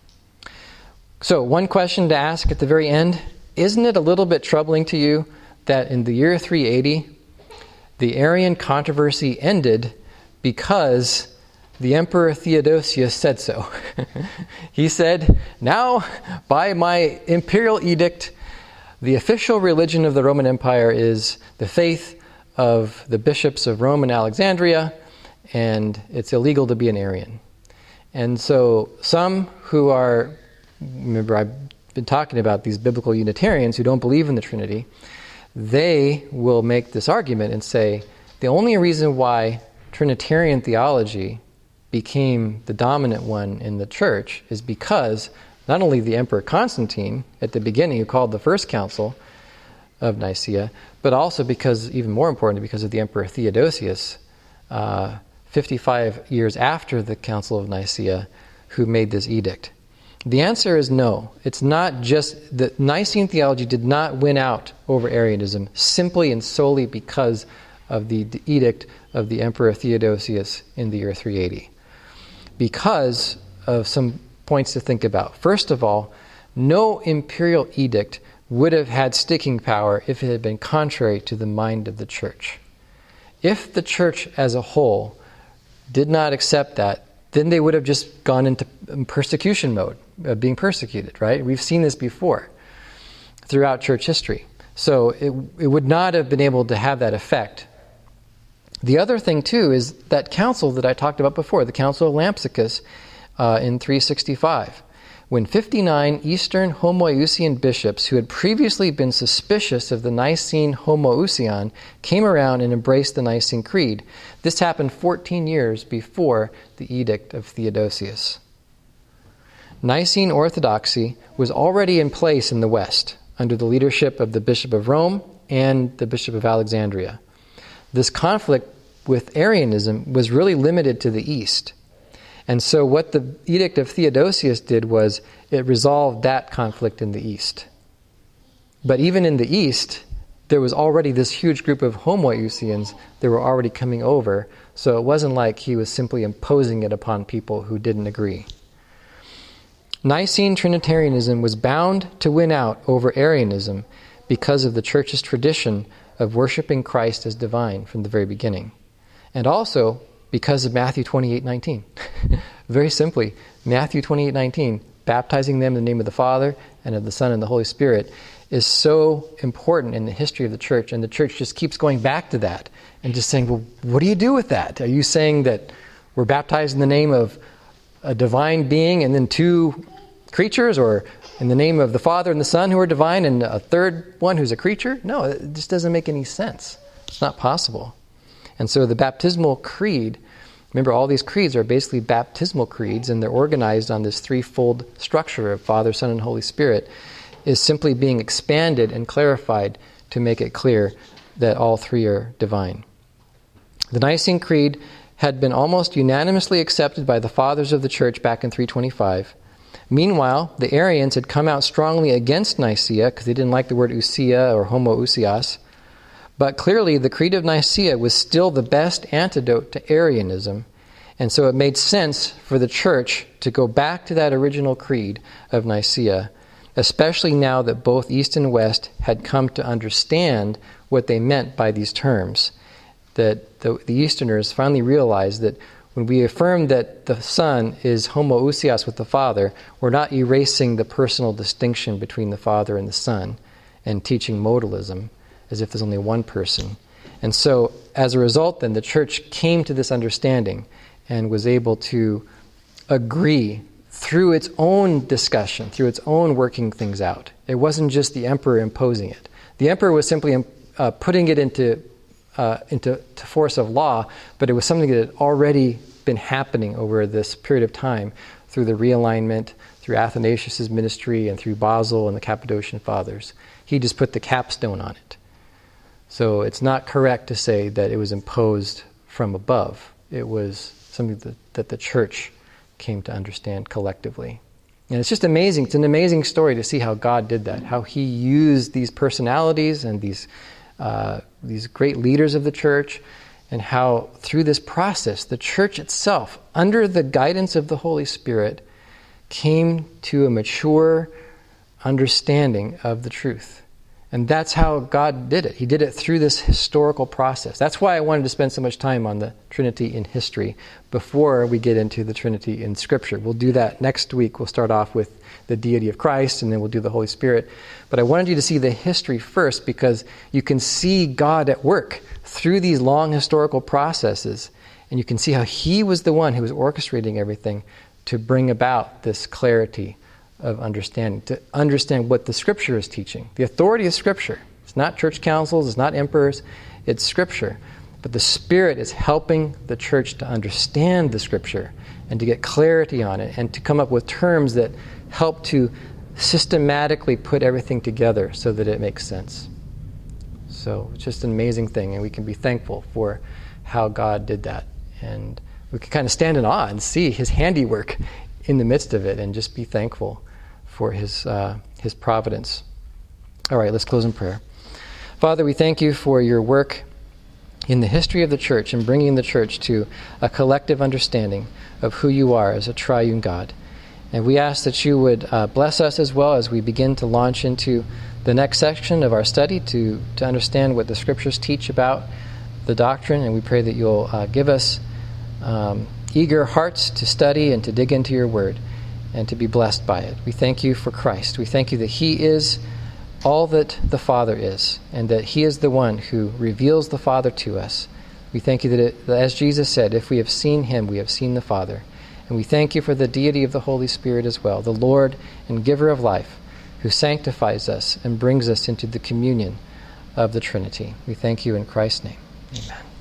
So one question to ask at the very end, isn't it a little bit troubling to you that in the year three eighty, the Arian controversy ended because the Emperor Theodosius said so? He said, now, by my imperial edict, the official religion of the Roman Empire is the faith of the bishops of Rome and Alexandria, and it's illegal to be an Arian. And so some who are, remember I've been talking about these biblical Unitarians who don't believe in the Trinity, they will make this argument and say, the only reason why Trinitarian theology became the dominant one in the church is because not only the Emperor Constantine, at the beginning, who called the first council of Nicaea, but also because, even more importantly, because of the Emperor Theodosius, uh, fifty-five years after the Council of Nicaea, who made this edict. The answer is no. It's not just that Nicene theology did not win out over Arianism simply and solely because of the, the edict of the Emperor Theodosius in the year three eighty. Because of some points to think about. First of all, no imperial edict would have had sticking power if it had been contrary to the mind of the church. If the church as a whole did not accept that, then they would have just gone into persecution mode, uh, being persecuted, right? We've seen this before throughout church history. So it, it would not have been able to have that effect. The other thing, too, is that council that I talked about before, the Council of Lampsacus uh, in three sixty-five, when fifty-nine Eastern Homoousian bishops who had previously been suspicious of the Nicene Homoousion came around and embraced the Nicene Creed. This happened fourteen years before the Edict of Theodosius. Nicene orthodoxy was already in place in the West under the leadership of the Bishop of Rome and the Bishop of Alexandria. This conflict with Arianism was really limited to the East. And so what the Edict of Theodosius did was it resolved that conflict in the East. But even in the East, there was already this huge group of Homoousians that were already coming over, so it wasn't like he was simply imposing it upon people who didn't agree. Nicene Trinitarianism was bound to win out over Arianism because of the Church's tradition of worshiping Christ as divine from the very beginning. And also because of Matthew twenty-eight nineteen. Very simply, Matthew twenty-eight nineteen, baptizing them in the name of the Father and of the Son and the Holy Spirit, is so important in the history of the church, and the church just keeps going back to that and just saying, well, what do you do with that? Are you saying that we're baptized in the name of a divine being and then two creatures, or in the name of the Father and the Son who are divine and a third one who's a creature? No, it just doesn't make any sense. It's not possible. And so the baptismal creed, remember all these creeds are basically baptismal creeds, and they're organized on this threefold structure of Father, Son, and Holy Spirit, is simply being expanded and clarified to make it clear that all three are divine. The Nicene Creed had been almost unanimously accepted by the fathers of the church back in three twenty-five. Meanwhile, the Arians had come out strongly against Nicaea because they didn't like the word ousia or homoousios. But clearly, the Creed of Nicaea was still the best antidote to Arianism, and so it made sense for the church to go back to that original creed of Nicaea, especially now that both East and West had come to understand what they meant by these terms. That the, the Easterners finally realized that when we affirm that the Son is homoousios with the Father, we're not erasing the personal distinction between the Father and the Son and teaching modalism as if there's only one person. And so, as a result, then, the church came to this understanding and was able to agree through its own discussion, through its own working things out. It wasn't just the emperor imposing it. The emperor was simply uh, putting it into uh, into to force of law, but it was something that had already been happening over this period of time through the realignment, through Athanasius' ministry, and through Basil and the Cappadocian Fathers. He just put the capstone on it. So it's not correct to say that it was imposed from above. It was something that, that the church came to understand collectively. And it's just amazing. It's an amazing story to see how God did that, how he used these personalities and these uh, these great leaders of the church, and how through this process, the church itself, under the guidance of the Holy Spirit, came to a mature understanding of the truth. And that's how God did it. He did it through this historical process. That's why I wanted to spend so much time on the Trinity in history before we get into the Trinity in Scripture. We'll do that next week. We'll start off with the deity of Christ, and then we'll do the Holy Spirit. But I wanted you to see the history first because you can see God at work through these long historical processes, and you can see how he was the one who was orchestrating everything to bring about this clarity of understanding, to understand what the Scripture is teaching. The authority of Scripture. It's not church councils, it's not emperors, it's Scripture. But the Spirit is helping the church to understand the Scripture and to get clarity on it and to come up with terms that help to systematically put everything together so that it makes sense. So it's just an amazing thing, and we can be thankful for how God did that. And we can kind of stand in awe and see his handiwork in the midst of it and just be thankful for his uh, his providence. All right, let's close in prayer. Father, we thank you for your work in the history of the church and bringing the church to a collective understanding of who you are as a triune God. And we ask that you would uh, bless us as well as we begin to launch into the next section of our study to, to understand what the Scriptures teach about the doctrine. And we pray that you'll uh, give us um, eager hearts to study and to dig into your word and to be blessed by it. We thank you for Christ. We thank you that he is all that the Father is, and that he is the one who reveals the Father to us. We thank you that, it, that as Jesus said, if we have seen him, we have seen the Father. And we thank you for the deity of the Holy Spirit as well, the Lord and giver of life, who sanctifies us and brings us into the communion of the Trinity. We thank you in Christ's name. Amen.